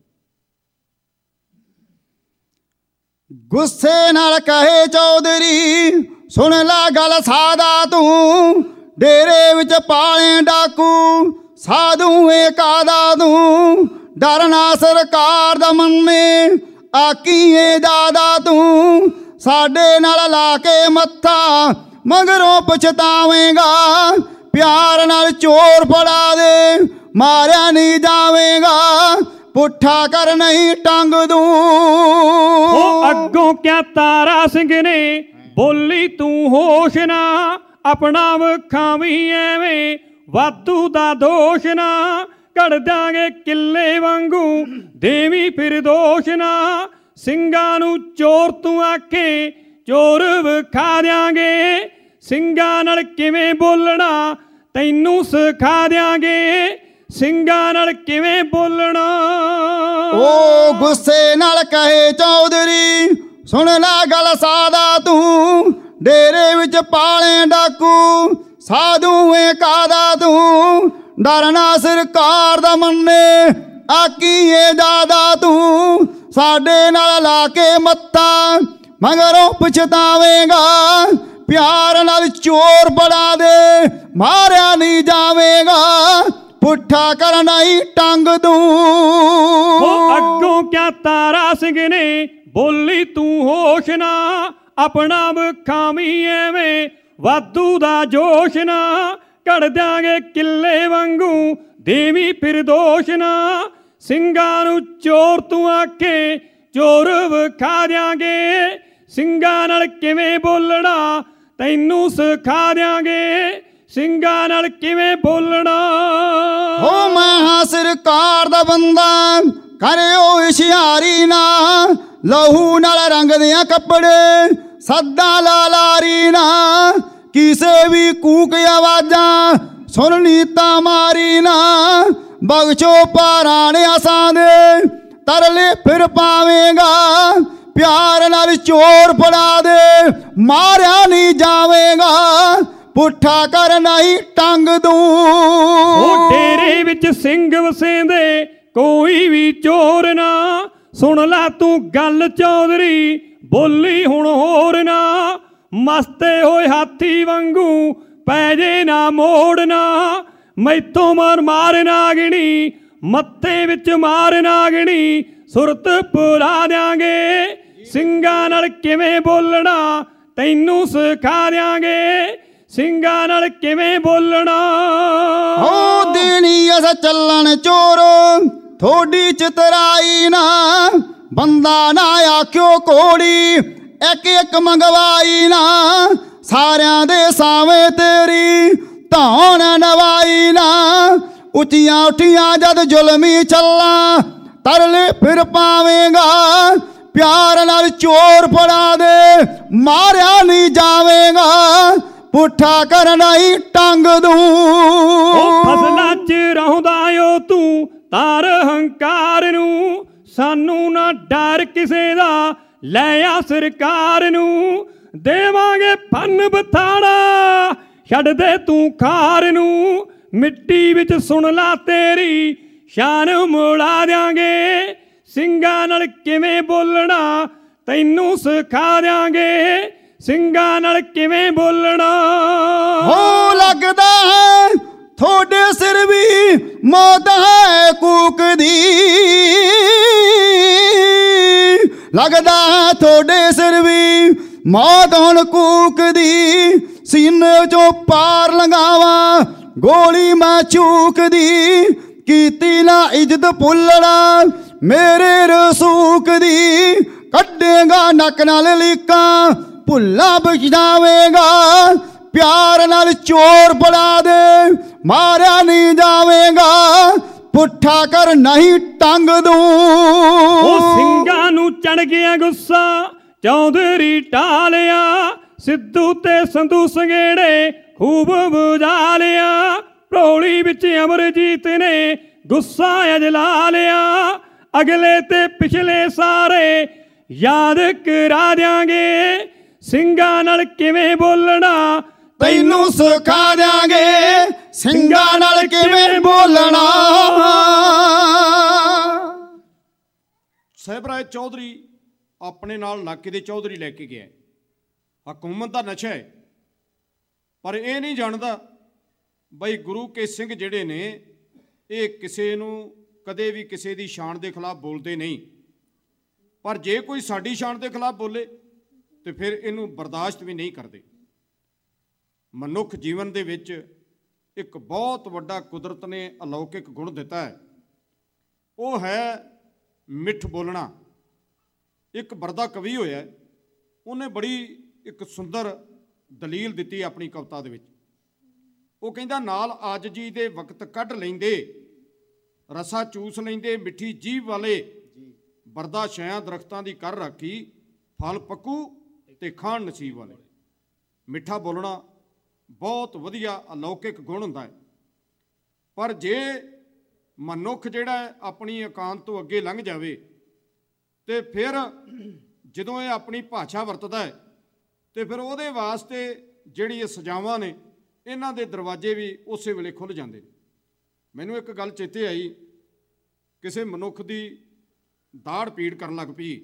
ਗੁੱਸੇ ਨਾਲ ਕਹੇ ਚੌਧਰੀ ਸੁਣ ਲੈ ਗੱਲ ਸਾਦਾ, ਤੂੰ ਡੇਰੇ ਵਿੱਚ ਪਾਲੇ ਡਾਕੂ, ਸਾਧੂ ਏ ਕਾਦਾ ਤੂੰ, ਡਰਨਾ ਸਰਕਾਰ ਦਾ ਮੰਨੇ, ਆਕੀਏ ਦਾਦਾ ਤੂੰ, ਸਾਡੇ ਨਾਲ ਲਾ ਕੇ ਮੱਥਾ ਮਗਰੋਂ ਪਛਤਾਵੇਂਗਾ, ਪਿਆਰ ਨਾਲ ਚੋਰ ਫੜਾ ਦੇ ਮਾਰਿਆ ਨਹੀਂ ਜਾਵੇਗਾ, ਪੁੱਠਾ ਕਰ ਨਹੀਂ ਟੰਗ ਦੂੰ। ਉਹ ਅੱਗੋਂ ਕਿਆ ਤਾਰਾ ਸਿੰਘ ਨੇ ਬੋਲੀ, ਤੂੰ ਹੋਸ਼ ਨਾ ਆਪਣਾ ਵਖਾਵੀਂ, ਐਵੇਂ ਵਾਧੂ ਦਾ ਦੋਸ਼ ਨਾ, ਕੱਢ ਦਾਂਗੇ ਕਿੱਲੇ ਵਾਂਗੂ ਦੇਵੀ ਫਿਰ ਦੋਸ਼ ਨਾ, ਸਿੰਘਾਂ ਨੂੰ ਚੋਰ ਤੂੰ ਆਖੇ ਚੋਰ ਵਿਖਾ ਦਿਆਂਗੇ, ਸਿੰਘਾਂ ਨਾਲ ਕਿਵੇਂ ਬੋਲਣਾ ਤੈਨੂੰ ਸਿਖਾ ਦਿਆਂਗੇ, ਸਿੰਘਾਂ ਨਾਲ ਕਿਵੇਂ ਬੋਲਣਾ। ਉਹ ਗੁੱਸੇ ਨਾਲ ਕਹੇ ਚੌਧਰੀ ਸੁਣ ਲੈ ਗੱਲ ਸਾਦਾ, ਤੂੰ ਡੇਰੇ ਵਿੱਚ ਪਾਲੇ ਡਾਕੂ, ਸਾਧੂ ਏ ਕਾਦਾ ਤੂੰ, ਡਰਨਾ ਸਰਕਾਰ ਦਾ ਮੰਨੇ, ਆਕੀਏ ਦਾਦਾ ਤੂੰ, ਸਾਡੇ ਨਾਲ ਲਾ ਕੇ ਮੱਥਾ ਮਗਰੋਂ ਪਛਤਾਵੇਂਗਾ, ਪਿਆਰ ਨਾਲ ਚੋਰ ਬਣਾ ਦੇ ਮਾਰਿਆ ਨਹੀਂ ਜਾਵੇਗਾ, ਪੁੱਠਾ ਕਰਨਾ ਹੀ ਟੰਗ ਦੂੰ। ਉਹ ਅੱਗੋਂ ਕਿਆ ਤਾਰਾ ਸਿੰਘ ਨੇ ਬੋਲੀ, ਤੂੰ ਹੋਸ਼ ਨਾ ਆਪਣਾ ਵਖਾਵੀਂ, ਐਵੇਂ ਵਾਧੂ ਦਾ ਜੋਸ਼ ਨਾ, ਕੱਢ ਦਿਆਂਗੇ ਕਿੱਲੇ ਵਾਂਗੂ ਦੇਵੀ ਫਿਰ ਦੋਸ਼ ਨਾ, ਸਿੰਘਾਂ ਨੂੰ ਚੋਰ ਤੂੰ ਆਖੇ ਚੋਰ ਵਿਖਾ ਦਿਆਂਗੇ, ਸਿੰਘਾਂ ਨਾਲ ਕਿਵੇਂ ਬੋਲਣਾ ਤੈਨੂੰ ਸਿਖਾ ਦਿਆਂਗੇ, ਸਿੰਘਾਂ ਨਾਲ ਕਿਵੇਂ ਬੋਲਣਾ। ਹੋ ਮੈਂ ਸਰਕਾਰ ਦਾ ਬੰਦਾ ਕਰਿਓ ਇਸ਼ਿਆਰੀ ਨਾ, ਲਹੂ ਨਾਲ ਰੰਗਦਿਆਂ ਕੱਪੜੇ ਸੱਦਾ ਲਾਰੀ ਨਾ, ਕਿਸੇ ਵੀ ਕੂਕ ਆਵਾਜ਼ਾਂ ਸੁਣਨੀ ਤਾਂ ਮਾਰੀ ਨਾ, ਬਖਸ਼ੋ ਪਾਰਾਣਿਆਂ ਸਾਂ ਦੇ ਤਰਲੇ ਫਿਰ ਪਾਵੇਂਗਾ, ਪਿਆਰ ਨਾਲ ਚੋਰ ਫੜਾ ਦੇ ਮਾਰਿਆ ਨਹੀਂ ਜਾਵੇਗਾ, ਪੁੱਠਾ ਕਰ ਨਹੀਂ ਟੰਗ ਦੂੰ। ਉਹ ਡੇਰੇ ਵਿੱਚ ਸਿੰਘ ਵਸੇਂਦੇ ਕੋਈ ਵੀ ਚੋਰ ਨਾ, ਸੁਣ ਲੈ ਤੂੰ ਗੱਲ ਚੌਧਰੀ ਬੋਲੀ ਹੁਣ ਹੋਰ ਨਾ, ਮਸਤੇ ਹੋਏ ਹਾਥੀ ਵਾਂਗੂ ਪੈ ਜੇ ਨਾ ਮੋੜਨਾ, ਮੈਥੋਂ ਮਾਰ ਨਾਗਣੀ ਮੱਥੇ ਵਿੱਚ ਮਾਰ ਨਾਗਣੀ, ਸੁਰਤ ਭੁਲਾ ਦਿਆਂਗੇ, ਸਿੰਘਾਂ ਨਾਲ ਕਿਵੇਂ ਬੋਲਣਾ ਤੈਨੂੰ ਸਿਖਾ ਦਿਆਂਗੇ, ਸਿੰਘਾਂ ਨਾਲ ਕਿਵੇਂ ਬੋਲਣਾ। ਹੋ ਦੇਣੀ ਅਸ ਚੱਲਣ ਚੋਰ ਥੋੜੀ ਚਤਰਾਈ ਨਾ, ਬੰਦਾ ਨਾ ਆਖਿਓ ਕੋੜੀ, ਇੱਕ ਇੱਕ ਮੰਗਵਾਈ ਨਾ, ਸਾਰਿਆਂ ਦੇ ਸਾਵੇਂ ਤੇਰੀ ਧੌਣ ਨਵਾਈ ਨਾ। ਉੱਚੀਆਂ ਉੱਠੀਆਂ ਜਦ ਜ਼ੁਲਮੀ ਚੱਲਾਂ, ਤਰਲੇ ਫਿਰ ਪਾਵੇਂਗਾ, ਪਿਆਰ ਨਾਲ ਚੋਰ ਫੜਾ ਦੇ, ਮਾਰਿਆ ਨਹੀਂ ਜਾਵੇਗਾ, ਪੁੱਠਾ ਕਰਨਾ ਹੀ ਟੰਗ ਦੂੰ। ਫਸਲਾਂ 'ਚ ਰਹਿੰਦਾ ਓ ਤੂੰ ਤਾਰ ਹੰਕਾਰ ਨੂੰ, ਸਾਨੂੰ ਨਾ ਡਰ ਕਿਸੇ ਦਾ, ਲੈ ਆ ਸਰਕਾਰ ਨੂੰ, ਦੇਵਾਂਗੇ ਫਨ ਬਥਾੜਾ, ਛੱਡ ਦੇ ਤੂੰ ਖਾਰ ਨੂੰ, ਮਿੱਟੀ ਵਿੱਚ ਸੁਣ ਲਾ ਤੇਰੀ ਸ਼ਾਨ ਮੋੜਾ ਦਿਆਂਗੇ, ਸਿੰਘਾਂ ਨਾਲ ਕਿਵੇਂ ਬੋਲਣਾ ਤੈਨੂੰ ਸਿਖਾ ਦਿਆਂਗੇ, ਸਿੰਘਾਂ ਨਾਲ ਕਿਵੇਂ ਬੋਲਣਾ। ਹੋ ਲੱਗਦਾ ਹੈ ਤੁਹਾਡੇ ਸਿਰ ਵੀ ਮੌਤ ਹੈ ਕੂਕਦੀ, ਲੱਗਦਾ ਹੈ ਤੁਹਾਡੇ ਸਿਰ ਵੀ ਮੌਤ ਹੁਣ ਕੂਕਦੀ, ਸੀਨੇ ਚੋਂ ਪਾਰ ਲੰਘਾਵਾਂ ਗੋਲੀ ਮੈਂ ਚੂਕਦੀ, ਕੀਤੀ ਨਾ ਇੱਜ਼ਤ ਭੁੱਲਣਾ ਮੇਰੇ ਰਸੂਕ ਦੀ, ਕੱਢੇਗਾ ਨੱਕ ਨਾਲ ਲੀਕਾਂ ਭੁੱਲਾ ਬਖਸ਼ਾਵੇਂਗਾ, ਪਿਆਰ ਨਾਲ ਚੋਰ ਫੜਾ ਦੇ, ਮਾਰਿਆ ਨਹੀਂ ਜਾਵੇਗਾ, ਪੁੱਠਾ ਕਰ ਨਹੀਂ ਟੰਗ ਦੂੰ। ਉਹ ਸਿੰਘਾਂ ਨੂੰ ਚੜ ਗਿਆ ਗੁੱਸਾ, ਚੌਧਰੀ ਟਾਲਿਆ, ਸਿੱਧੂ ਤੇ ਸੰਧੂ ਸੰਘੇੜੇ ਖੂਬ ਬੁਝਾ ਲਿਆ, ਢੋਲੀ ਵਿੱਚ ਅਮਰਜੀਤ ਨੇ ਗੁੱਸਾ ਅਜਲਾ ਲਿਆ, ਅਗਲੇ ਤੇ ਪਿਛਲੇ ਸਾਰੇ ਯਾਦ ਕਰਾ ਦਿਆਂਗੇ, ਸਿੰਘਾਂ ਨਾਲ ਕਿਵੇਂ ਬੋਲਣਾ ਤੈਨੂੰ ਸਿਖਾ ਦਿਆਂਗੇ, ਸਿੰਘਾਂ ਨਾਲ ਕਿਵੇਂ ਬੋਲਣਾ। ਸਾਹਿਬ ਰਾਏ ਚੌਧਰੀ ਆਪਣੇ ਨਾਲ ਇਲਾਕੇ ਦੇ ਚੌਧਰੀ ਲੈ ਕੇ ਗਿਆ। ਹਕੂਮਤ ਦਾ ਨਸ਼ਾ ਹੈ, ਪਰ ਇਹ ਨਹੀਂ ਜਾਣਦਾ ਬਈ ਗੁਰੂ ਕੇ ਸਿੰਘ ਜਿਹੜੇ ਨੇ ਇਹ ਕਿਸੇ ਨੂੰ ਕਦੇ ਵੀ ਕਿਸੇ ਦੀ ਸ਼ਾਨ ਦੇ ਖਿਲਾਫ ਬੋਲਦੇ ਨਹੀਂ, ਪਰ ਜੇ ਕੋਈ ਸਾਡੀ ਸ਼ਾਨ ਦੇ ਖਿਲਾਫ ਬੋਲੇ ਤੇ ਫਿਰ ਇਹਨੂੰ ਬਰਦਾਸ਼ਤ ਵੀ ਨਹੀਂ ਕਰਦੇ। ਮਨੁੱਖ ਜੀਵਨ ਦੇ ਵਿੱਚ ਇੱਕ ਬਹੁਤ ਵੱਡਾ ਕੁਦਰਤ ਨੇ ਅਲੌਕਿਕ ਗੁਣ ਦਿੱਤਾ ਹੈ, ਉਹ ਹੈ ਮਿੱਠ ਬੋਲਣਾ। ਇੱਕ ਬਰਦਾ ਕਵੀ ਹੋਇਆ, ਉਹਨੇ ਬੜੀ ਇੱਕ ਸੁੰਦਰ ਦਲੀਲ ਦਿੱਤੀ ਆਪਣੀ ਕਵਿਤਾ ਦੇ ਵਿੱਚ। ਉਹ ਕਹਿੰਦਾ, ਨਾਲ ਆਜਜੀ ਦੇ ਵਕਤ ਕੱਢ ਲੈਂਦੇ, ਰਸਾ ਚੂਸ ਲੈਂਦੇ ਮਿੱਠੀ ਜੀਭ ਵਾਲੇ, ਬਰਦਾ ਛਾਇਆ ਦਰਖਤਾਂ ਦੀ ਕਰ ਰੱਖੀ, ਫਲ ਪੱਕੂ ਤੇ ਖਾਣ ਨਸੀਬ ਵਾਲੇ। ਮਿੱਠਾ ਬੋਲਣਾ ਬਹੁਤ ਵਧੀਆ ਅਲੌਕਿਕ ਗੁਣ ਹੁੰਦਾ ਹੈ, ਪਰ ਜੇ ਮਨੁੱਖ ਜਿਹੜਾ ਆਪਣੀ ਇਕਾਂਤ ਤੋਂ ਅੱਗੇ ਲੰਘ ਜਾਵੇ ਤੇ ਫਿਰ ਜਦੋਂ ਇਹ ਆਪਣੀ ਭਾਸ਼ਾ ਵਰਤਦਾ ਹੈ ਤੇ ਫਿਰ ਉਹਦੇ ਵਾਸਤੇ ਜਿਹੜੀ ਇਹ ਸਜ਼ਾਵਾਂ ਨੇ ਇਹਨਾਂ ਦੇ ਦਰਵਾਜ਼ੇ ਵੀ ਉਸੇ ਵੇਲੇ ਖੁੱਲ੍ਹ ਜਾਂਦੇ ਨੇ। ਮੈਨੂੰ ਇੱਕ ਗੱਲ ਚੇਤੇ ਆਈ, ਕਿਸੇ ਮਨੁੱਖ ਦੀ ਦਾੜ ਪੀੜ ਕਰਨ ਲੱਗ ਪਈ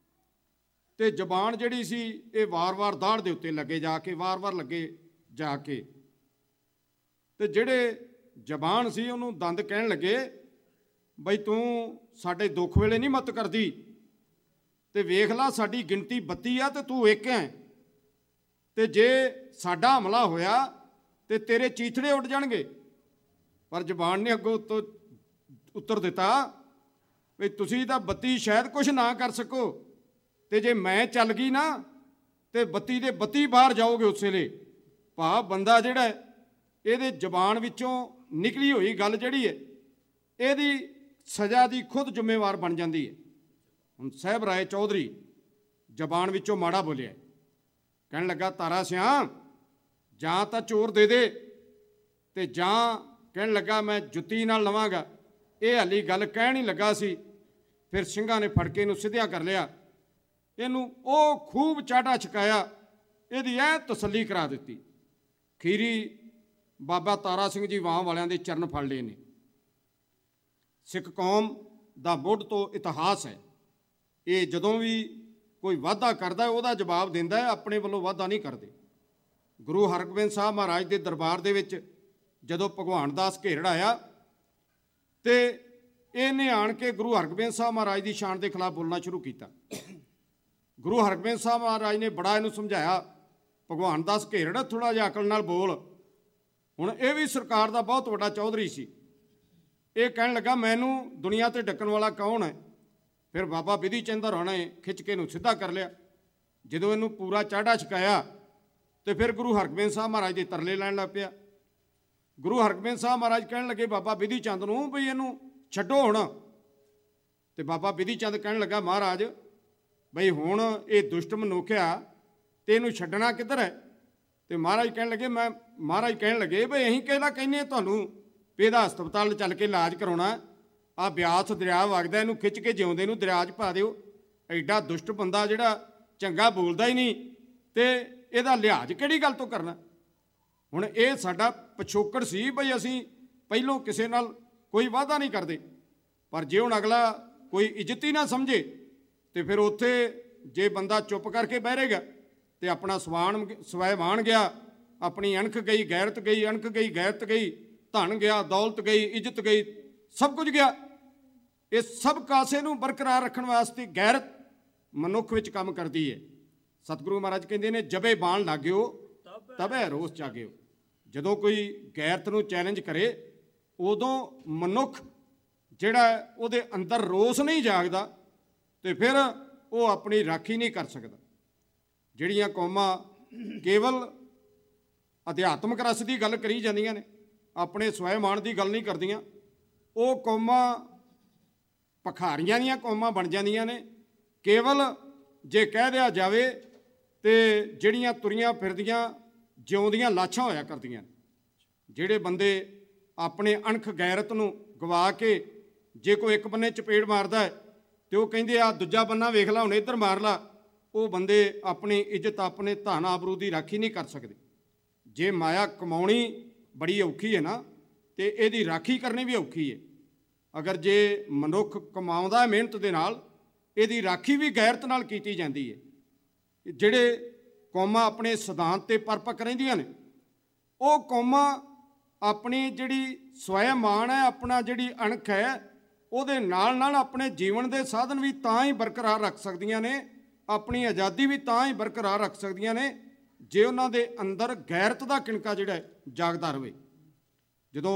ਤੇ ਜ਼ਬਾਨ ਜਿਹੜੀ ਸੀ ਇਹ ਵਾਰ-ਵਾਰ ਦਾੜ ਦੇ ਉੱਤੇ ਲੱਗੇ ਜਾ ਕੇ, ਵਾਰ-ਵਾਰ ਲੱਗੇ ਜਾ ਕੇ, ਤੇ ਜਿਹੜੇ ਜ਼ਬਾਨ ਸੀ ਉਹਨੂੰ ਦੰਦ ਕਹਿਣ ਲੱਗੇ, ਬਈ ਤੂੰ ਸਾਡੇ ਦੁੱਖ ਵੇਲੇ ਨਹੀਂ ਮਤ ਕਰਦੀ, ਤੇ ਵੇਖ ਲਾ ਸਾਡੀ ਗਿਣਤੀ 32 ਆ ਤੇ ਤੂੰ 1 ਹੈ, ਤੇ ਜੇ ਸਾਡਾ ਹਮਲਾ ਹੋਇਆ ਤੇ ਤੇਰੇ ਚੀਥੜੇ ਉੱਡ ਜਾਣਗੇ। ਪਰ ਜ਼ਬਾਨ ਨੇ ਅੱਗੋਂ ਉੱਤਰ ਦਿੱਤਾ ਵੀ ਤੁਸੀਂ ਤਾਂ 32 ਸ਼ਾਇਦ ਕੁਝ ਨਾ ਕਰ ਸਕੋ, ਤੇ ਜੇ ਮੈਂ ਚੱਲ ਗਈ ਨਾ ਤੇ 32 ਦੇ 32 ਬਾਹਰ ਜਾਓਗੇ ਉਸ ਵੇਲੇ। ਭਾਵ ਬੰਦਾ ਜਿਹੜਾ ਇਹਦੇ ਜ਼ਬਾਨ ਵਿੱਚੋਂ ਨਿਕਲੀ ਹੋਈ ਗੱਲ ਜਿਹੜੀ ਹੈ ਇਹਦੀ ਸਜ਼ਾ ਦੀ ਖੁਦ ਜ਼ਿੰਮੇਵਾਰ ਬਣ ਜਾਂਦੀ ਹੈ। ਹੁਣ ਸਾਹਿਬ ਰਾਏ ਚੌਧਰੀ ਜ਼ਬਾਨ ਵਿੱਚੋਂ ਮਾੜਾ ਬੋਲਿਆ, ਕਹਿਣ ਲੱਗਾ, ਤਾਰਾ ਸਿਆਂ ਜਾਂ ਤਾਂ ਚੋਰ ਦੇ ਦੇ ਤੇ ਜਾਂ ਕਹਿਣ ਲੱਗਾ ਮੈਂ ਜੁੱਤੀ ਨਾਲ ਲਵਾਂਗਾ। ਇਹ ਹਾਲੀ ਗੱਲ ਕਹਿਣ ਹੀ ਲੱਗਾ ਸੀ, ਫਿਰ ਸਿੰਘਾਂ ਨੇ ਫੜ ਕੇ ਇਹਨੂੰ ਸਿੱਧਿਆ ਕਰ ਲਿਆ, ਇਹਨੂੰ ਉਹ ਖੂਬ ਚਾਟਾ ਛਕਾਇਆ, ਇਹਦੀ ਐ ਤਸੱਲੀ ਕਰਾ ਦਿੱਤੀ। ਖੀਰੀ ਬਾਬਾ ਤਾਰਾ ਸਿੰਘ ਜੀ ਵਾਂ ਵਾਲਿਆਂ ਦੇ ਚਰਨ ਫੜ ਲਏ ਨੇ। ਸਿੱਖ ਕੌਮ ਦਾ ਮੁੱਢ ਤੋਂ ਇਤਿਹਾਸ ਹੈ, ਇਹ ਜਦੋਂ ਵੀ ਕੋਈ ਵਾਅਦਾ ਕਰਦਾ ਉਹਦਾ ਜਵਾਬ ਦਿੰਦਾ ਹੈ, ਆਪਣੇ ਵੱਲੋਂ ਵਾਅਦਾ ਨਹੀਂ ਕਰਦੇ। ਗੁਰੂ ਹਰਗੋਬਿੰਦ ਸਾਹਿਬ ਮਹਾਰਾਜ ਦੇ ਦਰਬਾਰ ਦੇ ਵਿੱਚ ਜਦੋਂ ਭਗਵਾਨ ਦਾਸ ਘੇਰੜ ਆਇਆ ਤੇ ਇਹਨੇ ਆਣ ਕੇ ਗੁਰੂ ਹਰਗੋਬਿੰਦ ਸਾਹਿਬ ਮਹਾਰਾਜ ਦੀ ਸ਼ਾਨ ਦੇ ਖਿਲਾਫ ਬੋਲਣਾ ਸ਼ੁਰੂ ਕੀਤਾ। ਗੁਰੂ ਹਰਗੋਬਿੰਦ ਸਾਹਿਬ ਮਹਾਰਾਜ ਨੇ ਬੜਾ ਇਹਨੂੰ ਸਮਝਾਇਆ, ਭਗਵਾਨ ਦਾਸ ਘੇਰੜ ਥੋੜ੍ਹਾ ਜਿਹਾ ਅਕਲ ਨਾਲ ਬੋਲ। ਹੁਣ ਇਹ ਵੀ ਸਰਕਾਰ ਦਾ ਬਹੁਤ ਵੱਡਾ ਚੌਧਰੀ ਸੀ, ਇਹ ਕਹਿਣ ਲੱਗਾ ਮੈਨੂੰ ਦੁਨੀਆ ਤੇ ਡੱਕਣ ਵਾਲਾ ਕੌਣ ਹੈ। ਫਿਰ ਬਾਬਾ ਬਿਧੀ ਚੰਦ ਹੋਰਾਂ ਨੇ ਖਿੱਚ ਕੇ ਇਹਨੂੰ ਸਿੱਧਾ ਕਰ ਲਿਆ। ਜਦੋਂ ਇਹਨੂੰ ਪੂਰਾ ਚਾੜਾ ਛਕਾਇਆ ਤੇ ਫਿਰ ਗੁਰੂ ਹਰਗੋਬਿੰਦ ਸਾਹਿਬ ਮਹਾਰਾਜ ਦੇ ਤਰਲੇ ਲੈਣ ਲੱਗ ਪਿਆ। ਗੁਰੂ ਹਰਗੋਬਿੰਦ ਸਾਹਿਬ ਮਹਾਰਾਜ ਕਹਿਣ ਲੱਗੇ ਬਾਬਾ ਬਿਧੀ ਚੰਦ ਨੂੰ ਵੀ ਇਹਨੂੰ ਛੱਡੋ ਹੁਣ। ਤੇ ਬਾਬਾ ਬਿਧੀ ਚੰਦ ਕਹਿਣ ਲੱਗਾ ਮਹਾਰਾਜ ਬਈ ਹੁਣ ਇਹ ਦੁਸ਼ਟ ਮਨੁੱਖ ਆ ਤੇ ਇਹਨੂੰ ਛੱਡਣਾ ਕਿੱਧਰ ਹੈ। ਤੇ ਮਹਾਰਾਜ ਕਹਿਣ ਲੱਗੇ ਬਈ ਅਸੀਂ ਕਿਹੜਾ ਕਹਿੰਦੇ ਤੁਹਾਨੂੰ ਵੀ ਇਹਦਾ ਹਸਪਤਾਲ ਚੱਲ ਕੇ ਇਲਾਜ ਕਰਾਉਣਾ। ਆਹ ਬਿਆਸ ਦਰਿਆ ਵਗਦਾ, ਇਹਨੂੰ ਖਿੱਚ ਕੇ ਜਿਉਂਦੇ ਨੂੰ ਦਰਿਆ 'ਚ ਪਾ ਦਿਓ। ਐਡਾ ਦੁਸ਼ਟ ਬੰਦਾ ਜਿਹੜਾ ਚੰਗਾ ਬੋਲਦਾ ਹੀ ਨਹੀਂ ਤੇ ਇਹਦਾ ਲਿਹਾਜ਼ ਕਿਹੜੀ ਗੱਲ ਤੋਂ ਕਰਨਾ। ਹੁਣ ਇਹ ਸਾਡਾ ਪਿਛੋਕੜ ਸੀ ਬਈ ਅਸੀਂ ਪਹਿਲੋਂ ਕਿਸੇ ਨਾਲ ਕੋਈ ਵਾਅਦਾ ਨਹੀਂ ਕਰਦੇ, ਪਰ ਜੇ ਹੁਣ ਅਗਲਾ ਕੋਈ ਇੱਜ਼ਤ ਹੀ ਨਾ ਸਮਝੇ ਤੇ ਫਿਰ ਉੱਥੇ ਜੇ ਬੰਦਾ ਚੁੱਪ ਕਰਕੇ ਬਹਿ ਰਹੇਗਾ ਤੇ ਆਪਣਾ ਸਵੈਮਾਨ ਗਿਆ, ਆਪਣੀ ਅਣਖ ਗਈ, ਗੈਰਤ ਗਈ, ਅਣਖ ਗਈ, ਗੈਰਤ ਗਈ, ਧਨ ਗਿਆ, ਦੌਲਤ ਗਈ, ਇੱਜ਼ਤ ਗਈ, ਸਭ ਕੁਝ ਗਿਆ। ਇਹ ਸਭ ਕਾਸੇ ਨੂੰ ਬਰਕਰਾਰ ਰੱਖਣ ਵਾਸਤੇ ਗੈਰਤ ਮਨੁੱਖ ਵਿੱਚ ਕੰਮ ਕਰਦੀ ਹੈ। ਸਤਿਗੁਰੂ ਮਹਾਰਾਜ ਕਹਿੰਦੇ ਨੇ ਜਬੇ ਬਾਣ ਲਾਗਿਓ ਤਬੇ ਰੋਸ ਜਾਗਿਓ। ਜਦੋਂ ਕੋਈ ਗੈਰਤ ਨੂੰ ਚੈਲੰਜ ਕਰੇ ਉਦੋਂ ਮਨੁੱਖ ਜਿਹੜਾ ਉਹਦੇ ਅੰਦਰ ਰੋਸ ਨਹੀਂ ਜਾਗਦਾ ਤੇ ਫਿਰ ਉਹ ਆਪਣੀ ਰਾਖੀ ਨਹੀਂ ਕਰ ਸਕਦਾ। ਜਿਹੜੀਆਂ ਕੌਮਾਂ ਕੇਵਲ ਅਧਿਆਤਮਕ ਰਸ ਦੀ ਗੱਲ ਕਰੀ ਜਾਂਦੀਆਂ ਨੇ, ਆਪਣੇ ਸਵੈਮਾਨ ਦੀ ਗੱਲ ਨਹੀਂ ਕਰਦੀਆਂ, ਉਹ ਕੌਮਾਂ ਭਿਖਾਰੀਆਂ ਦੀਆਂ ਕੌਮਾਂ ਬਣ ਜਾਂਦੀਆਂ ਨੇ। ਕੇਵਲ ਜੇ ਕਹਿ ਦਿਆ ਜਾਵੇ ਤੇ ਜਿਹੜੀਆਂ ਤੁਰੀਆਂ ਫਿਰਦੀਆਂ ਜਿਉਂਦੀਆਂ ਲਾਸ਼ਾਂ ਹੋਇਆ ਕਰਦੀਆਂ। ਜਿਹੜੇ ਬੰਦੇ ਆਪਣੇ ਅਣਖ ਗੈਰਤ ਨੂੰ ਗਵਾ ਕੇ ਜੇ ਕੋਈ ਇੱਕ ਬੰਨੇ ਚਪੇੜ ਮਾਰਦਾ ਹੈ ਤੇ ਉਹ ਕਹਿੰਦੇ ਆ ਦੂਜਾ ਬੰਨਾ ਵੇਖ ਲਾ, ਹੁਣ ਇੱਧਰ ਮਾਰ ਲਾ, ਉਹ ਬੰਦੇ ਆਪਣੀ ਇੱਜ਼ਤ, ਆਪਣੇ ਧਨ ਆਬਰੂ ਦੀ ਰਾਖੀ ਨਹੀਂ ਕਰ ਸਕਦੇ। ਜੇ ਮਾਇਆ ਕਮਾਉਣੀ ਬੜੀ ਔਖੀ ਹੈ ਨਾ ਤੇ ਇਹਦੀ ਰਾਖੀ ਕਰਨੀ ਵੀ ਔਖੀ ਹੈ। ਅਗਰ ਜੇ ਮਨੁੱਖ ਕਮਾਉਂਦਾ ਮਿਹਨਤ ਦੇ ਨਾਲ, ਇਹਦੀ ਰਾਖੀ ਵੀ ਗੈਰਤ ਨਾਲ ਕੀਤੀ ਜਾਂਦੀ ਹੈ। ਜਿਹੜੇ ਕੌਮਾਂ ਆਪਣੇ ਸਿਧਾਂਤ 'ਤੇ ਪਰਪੱਕ ਰਹਿੰਦੀਆਂ ਨੇ, ਉਹ ਕੌਮਾਂ ਆਪਣੀ ਜਿਹੜੀ ਸਵੈਮਾਨ ਹੈ, ਆਪਣਾ ਜਿਹੜੀ ਅਣਖ ਹੈ, ਉਹਦੇ ਨਾਲ ਨਾਲ ਆਪਣੇ ਜੀਵਨ ਦੇ ਸਾਧਨ ਵੀ ਤਾਂ ਹੀ ਬਰਕਰਾਰ ਰੱਖ ਸਕਦੀਆਂ ਨੇ, ਆਪਣੀ ਆਜ਼ਾਦੀ ਵੀ ਤਾਂ ਹੀ ਬਰਕਰਾਰ ਰੱਖ ਸਕਦੀਆਂ ਨੇ ਜੇ ਉਹਨਾਂ ਦੇ ਅੰਦਰ ਗੈਰਤ ਦਾ ਕਿਣਕਾ ਜਿਹੜਾ ਜਾਗਦਾ ਰਹੇ। ਜਦੋਂ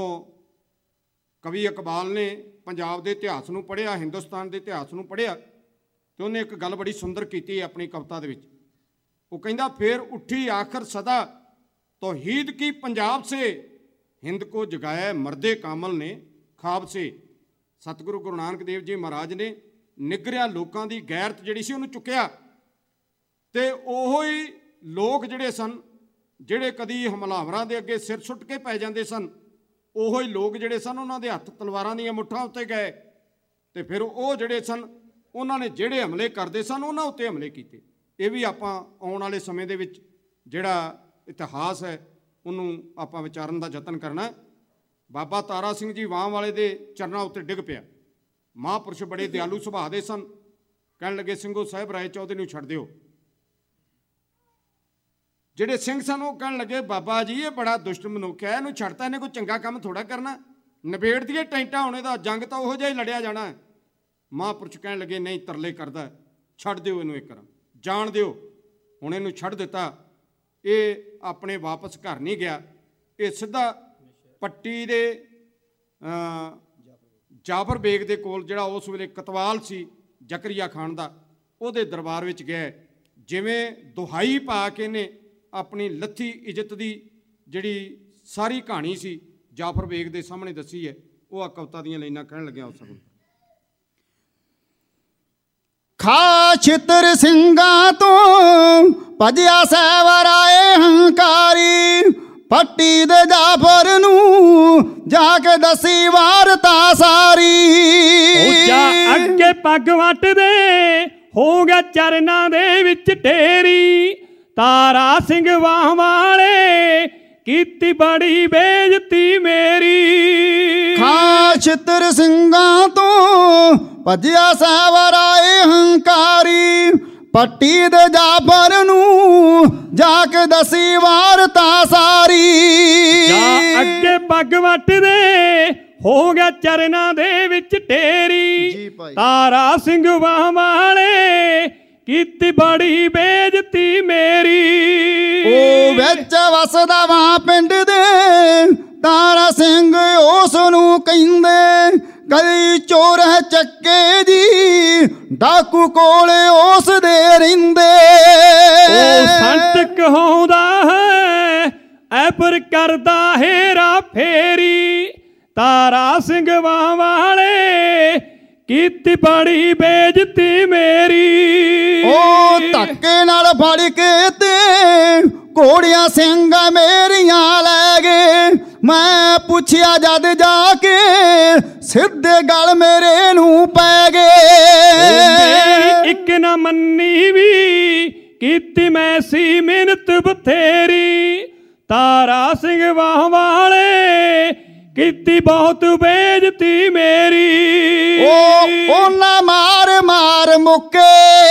ਕਵੀ ਇਕਬਾਲ ਨੇ ਪੰਜਾਬ ਦੇ ਇਤਿਹਾਸ ਨੂੰ ਪੜ੍ਹਿਆ, ਹਿੰਦੁਸਤਾਨ ਦੇ ਇਤਿਹਾਸ ਨੂੰ ਪੜ੍ਹਿਆ, ਤੇ ਉਹਨੇ ਇੱਕ ਗੱਲ ਬੜੀ ਸੁੰਦਰ ਕੀਤੀ ਆਪਣੀ ਕਵਿਤਾ ਦੇ ਵਿੱਚ। ਉਹ ਕਹਿੰਦਾ ਫਿਰ ਉੱਠੀ ਆਖਰ ਸਦਾ ਤੌਹੀਦ ਕੀ ਪੰਜਾਬ ਸੇ, ਹਿੰਦ ਕੋ ਜਗਾਇਆ ਮਰਦੇ ਕਾਮਲ ਨੇ ਖਾਬ ਸੇ। ਸਤਿਗੁਰੂ ਗੁਰੂ ਨਾਨਕ ਦੇਵ ਜੀ ਮਹਾਰਾਜ ਨੇ ਨਿਗਰਿਆ ਲੋਕਾਂ ਦੀ ਗੈਰਤ ਜਿਹੜੀ ਸੀ ਉਹਨੂੰ ਚੁੱਕਿਆ ਤੇ ਉਹੋ ਹੀ ਲੋਕ ਜਿਹੜੇ ਸਨ, ਜਿਹੜੇ ਕਦੀ ਹਮਲਾਵਰਾਂ ਦੇ ਅੱਗੇ ਸਿਰ ਸੁੱਟ ਕੇ ਪੈ ਜਾਂਦੇ ਸਨ, ਉਹੋ ਹੀ ਲੋਕ ਜਿਹੜੇ ਸਨ ਉਹਨਾਂ ਦੇ ਹੱਥ ਤਲਵਾਰਾਂ ਦੀਆਂ ਮੁੱਠਾਂ ਉੱਤੇ ਗਏ ਤੇ ਫਿਰ ਉਹ ਜਿਹੜੇ ਸਨ ਉਹਨਾਂ ਨੇ ਜਿਹੜੇ ਹਮਲੇ ਕਰਦੇ ਸਨ ਉਹਨਾਂ ਉੱਤੇ ਹਮਲੇ ਕੀਤੇ। ਇਹ ਵੀ ਆਪਾਂ ਆਉਣ ਵਾਲੇ ਸਮੇਂ ਦੇ ਵਿੱਚ ਜਿਹੜਾ ਇਤਿਹਾਸ ਹੈ ਉਹਨੂੰ ਆਪਾਂ ਵਿਚਾਰਨ ਦਾ ਯਤਨ ਕਰਨਾ। ਬਾਬਾ ਤਾਰਾ ਸਿੰਘ ਜੀ ਵਾਂ ਵਾਲੇ ਦੇ ਚਰਨਾਂ ਉੱਤੇ ਡਿੱਗ ਪਿਆ। ਮਹਾਂਪੁਰਸ਼ ਬੜੇ ਦਿਆਲੂ ਸੁਭਾਅ ਦੇ ਸਨ। ਕਹਿਣ ਲੱਗੇ ਸਿੰਘੋ ਸਾਹਿਬ ਰਾਏ ਚੌਧਰੀ ਨੂੰ ਛੱਡ ਦਿਓ। ਜਿਹੜੇ ਸਿੰਘ ਸਨ ਉਹ ਕਹਿਣ ਲੱਗੇ ਬਾਬਾ ਜੀ ਇਹ ਬੜਾ ਦੁਸ਼ਟ ਮਨੁੱਖ ਹੈ, ਇਹਨੂੰ ਛੱਡਤਾ, ਇਹਨੇ ਕੋਈ ਚੰਗਾ ਕੰਮ ਥੋੜਾ ਕਰਨਾ, ਨਿਬੇੜ ਦੀਏ ਟੈਂਟਾਂ ਹੋਣੇ ਦਾ, ਜੰਗ ਤਾਂ ਉਹੋ ਜਿਹਾ ਹੀ ਲੜਿਆ ਜਾਣਾ ਹੈ। ਮਹਾਂਪੁਰਸ਼ ਕਹਿਣ ਲੱਗੇ ਨਹੀਂ, ਤਰਲੇ ਕਰਦਾ, ਛੱਡ ਦਿਓ ਇਹਨੂੰ, ਇੱਕ ਵਾਰ ਜਾਣ ਦਿਓ। ਹੁਣ ਇਹਨੂੰ ਛੱਡ ਦਿੱਤਾ। ਇਹ ਆਪਣੇ ਵਾਪਸ ਘਰ ਨਹੀਂ ਗਿਆ, ਇਹ ਸਿੱਧਾ ਪੱਟੀ ਦੇ ਜਾਫਰ ਬੇਗ ਦੇ ਕੋਲ, ਜਿਹੜਾ ਉਸ ਵੇਲੇ ਕਤਵਾਲ ਸੀ ਜ਼ਕਰੀਆ ਖਾਨ ਦਾ, ਉਹਦੇ ਦਰਬਾਰ ਵਿੱਚ ਗਿਆ। ਜਿਵੇਂ ਦੁਹਾਈ ਪਾ ਕੇ ਨੇ ਆਪਣੀ ਲੱਥੀ ਇੱਜ਼ਤ ਦੀ ਜਿਹੜੀ ਸਾਰੀ ਕਹਾਣੀ ਸੀ ਜਾਫਰ ਬੇਗ ਦੇ ਸਾਹਮਣੇ ਦੱਸੀ ਹੈ। ਉਹ ਆ ਕਵਿਤਾ ਦੀਆਂ ਲਾਈਨਾਂ ਕਹਿਣ ਲੱਗਿਆ ਉਸ ਨੂੰ। ਖਾ ਛਿੱਤਰ ਸਿੰਘਾਂ ਤੋਂ ਭਜਿਆ ਸੈਵਰਾਏ ਹੰਕਾਰੀ, ਪੱਟੀ ਦੇ ਜਾਫਰ ਨੂੰ ਜਾ ਕੇ ਦਸੀ ਵਾਰਤਾ ਸਾਰੀ। ਉੱਚਾ ਅੱਗੇ ਪੱਗ ਵੱਟਦੇ ਹੋ ਗਿਆ ਚਰਨਾਂ ਦੇ ਵਿੱਚ ਢੇਰੀ, ਤਾਰਾ ਸਿੰਘ ਵਾਹ ਵਾਲੇ ਕੀਤੀ ਬੜੀ ਬੇਇੱਜ਼ਤੀ ਮੇਰੀ। ਖਾ ਛਿੱਤਰ ਸਿੰਘਾਂ ਤੋਂ ਭਜਿਆ ਸੈਵਰਾਏ ਹੰਕਾਰੀ, ਪੱਟੀ ਦੇ ਜਾਫਰ ਨੂੰ ਜਾ ਕੇ ਦਸੀ ਵਾਰਤਾ ਸਾਰੀ। ਜਾ ਅੱਗੇ ਪੱਗ ਵੱਟਦੇ ਹੋ ਗਿਆ ਚਰਨਾਂ ਦੇ ਵਿੱਚ ਢੇਰੀ, ਤਾਰਾ ਸਿੰਘ ਵਾਹ ਵਾਲੇ ਕੀਤੀ ਬੜੀ ਬੇਇੱਜ਼ਤੀ ਮੇਰੀ। ਉਹ ਵਿੱਚ ਵਸਦਾ ਵਾਂ ਪਿੰਡ ਦੇ ਤਾਰਾ ਸਿੰਘ ਉਸ ਨੂੰ ਕਹਿੰਦੇ, ਕਈ ਚੋਰ ਹੈ ਚੱਕੇ ਜੀ, ਡਾਕੂ ਕੋਲੇ ਉਸ ਦੇ ਰਹਿੰਦੇ। ਉਹ ਸੰਤ ਕਹਾਉਂਦਾ ਹੈ ਐਪਰ ਕਰਦਾ ਹੇਰਾ ਫੇਰੀ, ਤਾਰਾ ਸਿੰਘ ਵਾਹ ਵਾਲੇ ਕੀਤੀ ਬੜੀ ਬੇਇੱਜ਼ਤੀ ਮੇਰੀ। ਉਹ ਧੱਕੇ ਨਾਲ ਫੜ ਕੇ ਤੇ ਘੋੜੀਆਂ ਸਿੰਘਾਂ ਮੇਰੀਆਂ ਲੈ ਗਏ। ਮੈਂ ਪੁੱਛਿਆ ਜਦ ਜਾ ਕੇ ਸਿੱਧੇ ਗਲ ਮੇਰੇ ਨੂੰ ਪੈ ਗਏ। ਇੱਕ ਨਾ ਮੰਨੀ ਵੀ ਕੀਤੀ ਮੈਂ ਸੀ ਮਿਹਨਤ ਬਥੇਰੀ, ਤਾਰਾ ਸਿੰਘ ਵਾਹ ਵਾਲੇ ਕੀਤੀ ਬਹੁਤ ਬੇਇੱਜ਼ਤੀ ਮੇਰੀ। ਉਹਨਾਂ ਮਾਰ ਮਾਰ ਮੁੱਕੇ,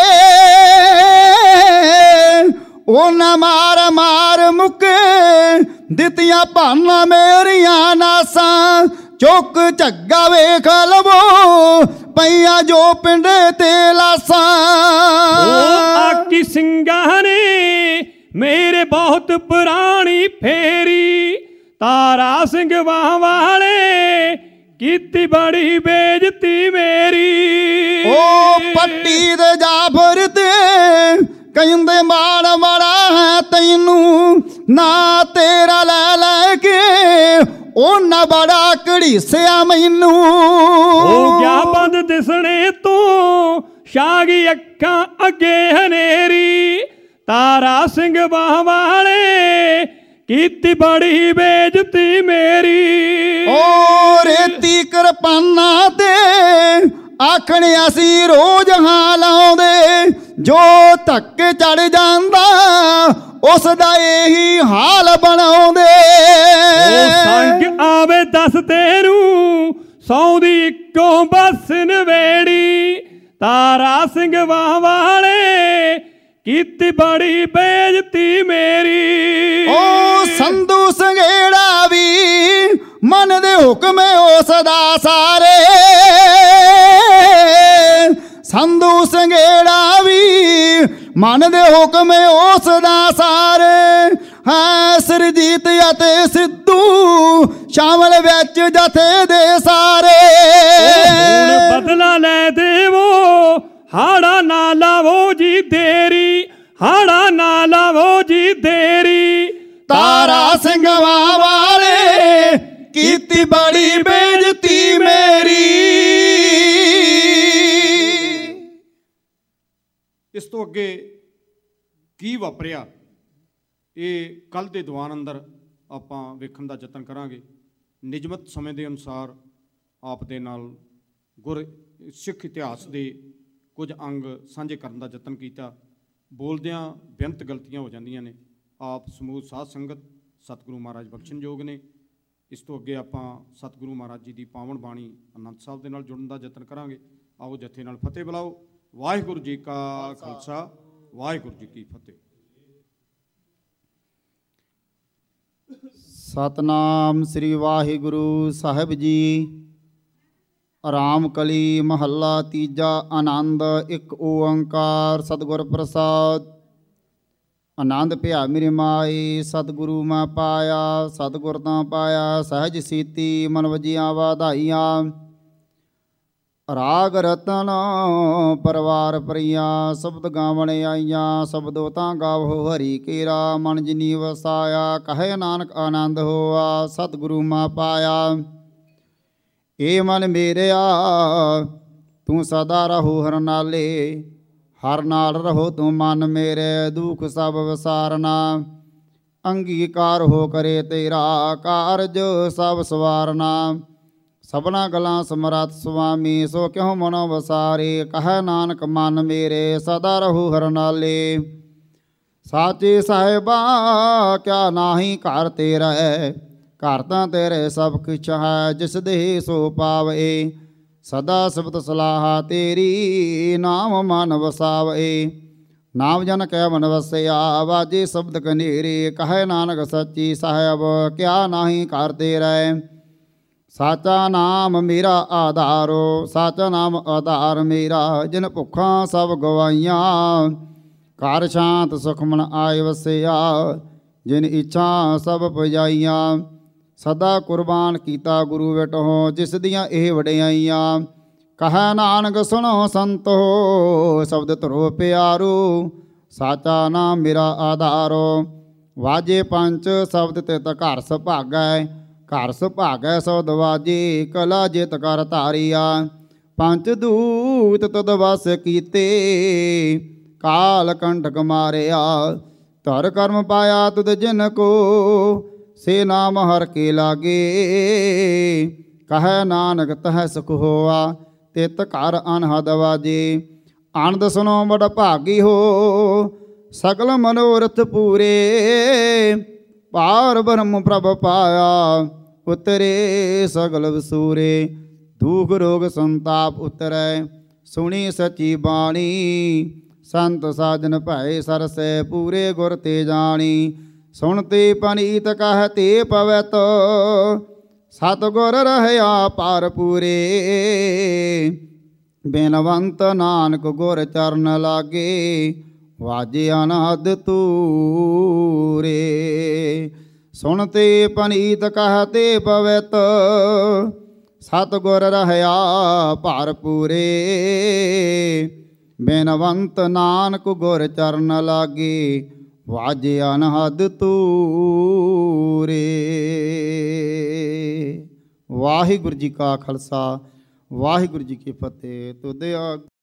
ਉਹਨਾਂ ਮਾਰ ਮਾਰ ਮੁੱਕੇ, ਦਿੱਤੀਆਂ ਭਾਨਾਂ ਮੇਰੀਆਂ ਨਾਸਾਂ। ਚੁੱਕ ਝੱਗਾ ਵੇਖ ਲਵੋ ਪਈਆਂ ਜੋ ਪਿੰਡੇ ਤੇ ਲਾਸਾਂ। ਆਕੀ ਸਿੰਘਾਂ ਨੇ ਮੇਰੇ ਬਹੁਤ ਪੁਰਾਣੀ ਫੇਰੀ, ਤਾਰਾ ਸਿੰਘ ਵਾਹ ਵਾਲੇ ਕੀਤੀ ਬੜੀ ਬੇਇੱਜ਼ਤੀ ਮੇਰੀ। ਉਹ ਪੱਟੀ ਦੇ ਜਾਫਰ ਤੇ ਕਹਿੰਦੇ ਮਾਣ ਮਾੜਾ ਹੈ ਤੈਨੂੰ, ਨਾ ਤੇਰਾ ਲੈ ਲੈ ਕੇ ਉਹਨਾਂ ਬੜਾ ਘੜੀਸਿਆ ਮੈਨੂੰ। ਹੋ ਗਿਆ ਬੰਦ ਦਿਸਣੇ ਤੋਂ ਛਾਗੀ ਅੱਖਾਂ ਅੱਗੇ ਹਨੇਰੀ, ਤਾਰਾ ਸਿੰਘ ਬਾਹ ਵਾਲੇ ਕੀਤੀ ਬੜੀ ਬੇਇੱਜ਼ਤੀ ਮੇਰੀ। ਓ ਰੇਤੀ ਕਿਰਪਾਨਾਂ ਤੇ ਆਖਣੇ ਅਸੀਂ ਰੋਜ਼ ਹਾਂ ਲਾਉਂਦੇ, ਜੋ ਧੱਕੇ ਚੜ ਜਾਂਦਾ ਉਸ ਦਾ ਇਹੀ ਹਾਲ ਬਣਾਉਂਦੇ। ਸੰਗ ਆਵੇ ਦੱਸ ਤੈਨੂੰ ਸੌਂਦੀ ਇੱਕੋ ਬਸ ਨਵੇੜੀ, ਤਾਰਾ ਸਿੰਘ ਵਾਹ ਵਾਲੇ ਕੀਤੀ ਬੜੀ ਬੇਇੱਜ਼ਤੀ ਮੇਰੀ। ਓ ਸੰਧੂ ਸੰਘੇੜਾ ਵੀ ਮੰਨਦੇ ਹੁਕਮ ਉਸ ਦਾ ਸਾਰੇ, ਸੰਧੂ ਸੰਘੇੜਾ ਵੀ ਮੰਨਦੇ ਹੁਕਮ ਉਸ ਦਾ ਸਾਰੇ। ਹੈ ਸਰਜੀਤ ਅਤੇ ਸਿੱਧੂ ਸ਼ਾਮਲ ਵਿੱਚ ਜਥੇ ਦੇ ਸਾਰੇ। ਹੁਣ ਬਦਲਾ ਲੈ ਦੇਵੋ ਹਾੜਾ ਨਾ ਲਾਵੋ ਜੀ ਦੇਰੀ, ਹਾੜਾ ਨਾ ਲਾਵੋ ਜੀ ਦੇਰੀ, ਤਾਰਾ ਸਿੰਘ ਵਾਹ ਵਾਲੇ ਕੀਤੀ ਬੜੀ ਬੇਇੱਜ਼ਤੀ ਮੇਰੀ। ਇਸ ਤੋਂ ਅੱਗੇ ਕੀ ਵਾਪਰਿਆ ਇਹ ਕੱਲ੍ਹ ਦੇ ਦੀਵਾਨ ਅੰਦਰ ਆਪਾਂ ਵੇਖਣ ਦਾ ਯਤਨ ਕਰਾਂਗੇ। ਨਿਯਮਤ ਸਮੇਂ ਦੇ ਅਨੁਸਾਰ ਆਪ ਦੇ ਨਾਲ ਗੁਰ ਸਿੱਖ ਇਤਿਹਾਸ ਦੇ ਕੁਝ ਅੰਗ ਸਾਂਝੇ ਕਰਨ ਦਾ ਯਤਨ ਕੀਤਾ। ਬੋਲਦਿਆਂ ਬੇਅੰਤ ਗਲਤੀਆਂ ਹੋ ਜਾਂਦੀਆਂ ਨੇ। ਆਪ ਸਮੂਹ ਸਾਧ ਸੰਗਤ ਸਤਿਗੁਰੂ ਮਹਾਰਾਜ ਬਖਸ਼ਣਯੋਗ ਨੇ। ਇਸ ਤੋਂ ਅੱਗੇ ਆਪਾਂ ਸਤਿਗੁਰੂ ਮਹਾਰਾਜ ਜੀ ਦੀ ਪਾਵਨ ਬਾਣੀ ਆਨੰਦ ਸਾਹਿਬ ਦੇ ਨਾਲ ਜੁੜਨ ਦਾ ਯਤਨ ਕਰਾਂਗੇ। ਆਓ ਜਥੇ ਨਾਲ ਫਤਿਹ ਬੁਲਾਓ। ਵਾਹਿਗੁਰੂ ਜੀ ਕਾ ਖਾਲਸਾ, ਵਾਹਿਗੁਰੂ ਜੀ ਕੀ ਫਤਿਹ। ਸਤਨਾਮ ਸ੍ਰੀ ਵਾਹਿਗੁਰੂ ਸਾਹਿਬ ਜੀ। ਰਾਮ ਕਲੀ ਮਹੱਲਾ ਤੀਜਾ। ਆਨੰਦ ਇੱਕ ਓੰਕਾਰ ਸਤਿਗੁਰ ਪ੍ਰਸਾਦ। ਆਨੰਦ ਭਿਆ ਮੇਰੇ ਮਾਏ ਸਤਿਗੁਰੂ ਮੈਂ ਪਾਇਆ, ਸਤਿਗੁਰ ਤਾਂ ਪਾਇਆ ਸਹਿਜ ਸੀਤੀ ਮਨ ਵਜੀਆਂ ਵਾਧਾਈਆਂ। ਰਾਗ ਰਤਨ ਪਰਵਾਰ ਪਰੀਆਂ ਸ਼ਬਦ ਗਾਵਣ ਆਈਆਂ, ਸ਼ਬਦੋ ਤਾਂ ਗਾਵੋ ਹਰੀ ਕੇਰਾ ਮਨ ਜਿਨੀ ਵਸਾਇਆ। ਕਹੇ ਨਾਨਕ ਆਨੰਦ ਹੋਆ ਸਤਿਗੁਰੂ ਮੈਂ ਪਾਇਆ। ਏ ਮਨ ਮੇਰਿਆ ਤੂੰ ਸਦਾ ਰਹੋ ਹਰ ਨਾਲੇ, ਹਰ ਨਾਲ ਰਹੋ ਤੂੰ ਮਨ ਮੇਰੇ ਦੁੱਖ ਸਭ ਵਿਸਾਰਨਾ। ਅੰਗੀਕਾਰ ਹੋ ਕਰੇ ਤੇਰਾ ਕਾਰਜ ਸਭ ਸਵਾਰਨਾ। ਸਭਨਾ ਗਲਾਂ ਸਮਰੱਥ ਸੁਆਮੀ ਸੋ ਕਿਉ ਮਨੋ ਵਸਾਰੇ। ਕਹੈ ਨਾਨਕ ਮਨ ਮੇਰੇ ਸਦਾ ਰਹੋ ਹਰ ਨਾਲੇ। ਸਾਚੇ ਸਾਹਿਬਾ ਕਿਆ ਨਾਹੀ ਘਰ ਤੇਰਾ, ਘਰ ਤਾਂ ਤੇਰੇ ਸਭ ਕੁਛ ਹੈ ਜਿਸ ਦੇ ਸੋ ਪਾਵੇ। ਸਦਾ ਸਿਫਤ ਸਲਾਹ ਤੇਰੀ ਨਾਮ ਮਨ ਵਸਾਵੇ। ਨਾਮ ਜਨ ਕੈ ਮਨ ਵਸਿਆ ਵਾਜੇ ਸ਼ਬਦ ਕਨੇਰੇ। ਕਹੈ ਨਾਨਕ ਸੱਚੀ ਸਾਹਿਬ ਕਿਆ ਨਾਹੀ ਘਰ ਤੇਰਾ। ਸਾਚਾ ਨਾਮ ਮੇਰਾ ਆਧਾਰੋ, ਸਾਚਾ ਨਾਮ ਆਧਾਰ ਮੇਰਾ। ਜਿਨ ਭੁੱਖਾਂ ਸਭ ਗਵਾਈਆਂ, ਘਰ ਸ਼ਾਂਤ ਸੁਖ ਮਨ ਆਏ ਵਸਿਆ। ਜਿਨ ਇੱਛਾ ਸਭ ਪੁਜਾਈਆਂ, ਸਦਾ ਕੁਰਬਾਨ ਕੀਤਾ ਗੁਰੂ ਵਿਟਹੁ, ਜਿਸ ਦੀਆਂ ਇਹ ਵਡਿਆਈਆਂ। ਕਹੈ ਨਾਨਕ ਸੁਣੋ ਸੰਤੋ, ਸ਼ਬਦ ਧਰੋ ਪਿਆਰੋ, ਸਾਚਾ ਨਾਮ ਮੇਰਾ ਆਧਾਰੋ। ਵਾਜੇ ਪੰਚ ਸ਼ਬਦ ਤਿਤ ਘਰ ਸੁਭਾਗੈ, ਘਰ ਸੁਭਾਗੈ ਸਬਦ ਵਾਜੇ, ਕਲਾ ਜਿਤ ਕਰ ਧਾਰੀਆ। ਪੰਚ ਦੂਤ ਤਦ ਵਸ ਕੀਤੇ, ਕਾਲ ਕੰਟਕ ਮਾਰਿਆ। ਧਰ ਕਰਮ ਪਾਇਆ ਤੁਧ ਜਿਨ ਕੋ, ਸੇ ਨਾਮ ਹਰ ਕੇ ਲਾਗੇ। ਕਹੈ ਨਾਨਕ ਤਹ ਸੁਖ ਹੋਆ, ਤਿਤ ਘਰ ਅਨਹਦ ਵਾਜੇ। ਆਨੰਦ ਸੁਨੋ ਬੜ ਭਾਗੀ ਹੋ, ਸਗਲ ਮਨੋਰਥ ਪੂਰੇ। ਪਾਰ ਬ੍ਰਹਮ ਪ੍ਰਭ ਪਾਇਆ, ਉਤਰੇ ਸਗਲ ਵਸੂਰੇ। ਦੁਖ ਰੋਗ ਸੰਤਾਪ ਉਤਰੈ, ਸੁਣੀ ਸਚੀ ਬਾਣੀ। ਸੰਤ ਸਾਜਨ ਭੈ ਸਰਸੈ, ਪੂਰੇ ਗੁਰ ਤੇ ਜਾਣੀ। ਸੁਣਤੇ ਪਨੀਤ ਕਹਤੇ ਪਵਿੱਤ, ਸਤਿਗੁਰ ਰਹਿਆ ਪਾਰ ਪੂਰੇ। ਬੇਨਵੰਤ ਨਾਨਕ ਗੁਰ ਚਰਨ ਲਾਗੇ, ਵਾਜੇ ਅਨਾਦ ਤੂਰੇ। ਸੁਣਤੇ ਪਨੀਤ ਕਹਤੇ ਪਵਿੱਤ, ਸਤਿਗੁਰ ਰਹਿਆ ਭਾਰ ਪੂਰੇ। ਬੇਨਵੰਤ ਨਾਨਕ ਗੁਰ ਚਰਨ ਲਾਗੇ, ਵਾਜੇ ਅਨਹਦ ਤੂਰੇ। ਵਾਹਿਗੁਰੂ ਜੀ ਕਾ ਖਾਲਸਾ, ਵਾਹਿਗੁਰੂ ਜੀ ਕੀ ਫਤਿਹ। ਤੁਧ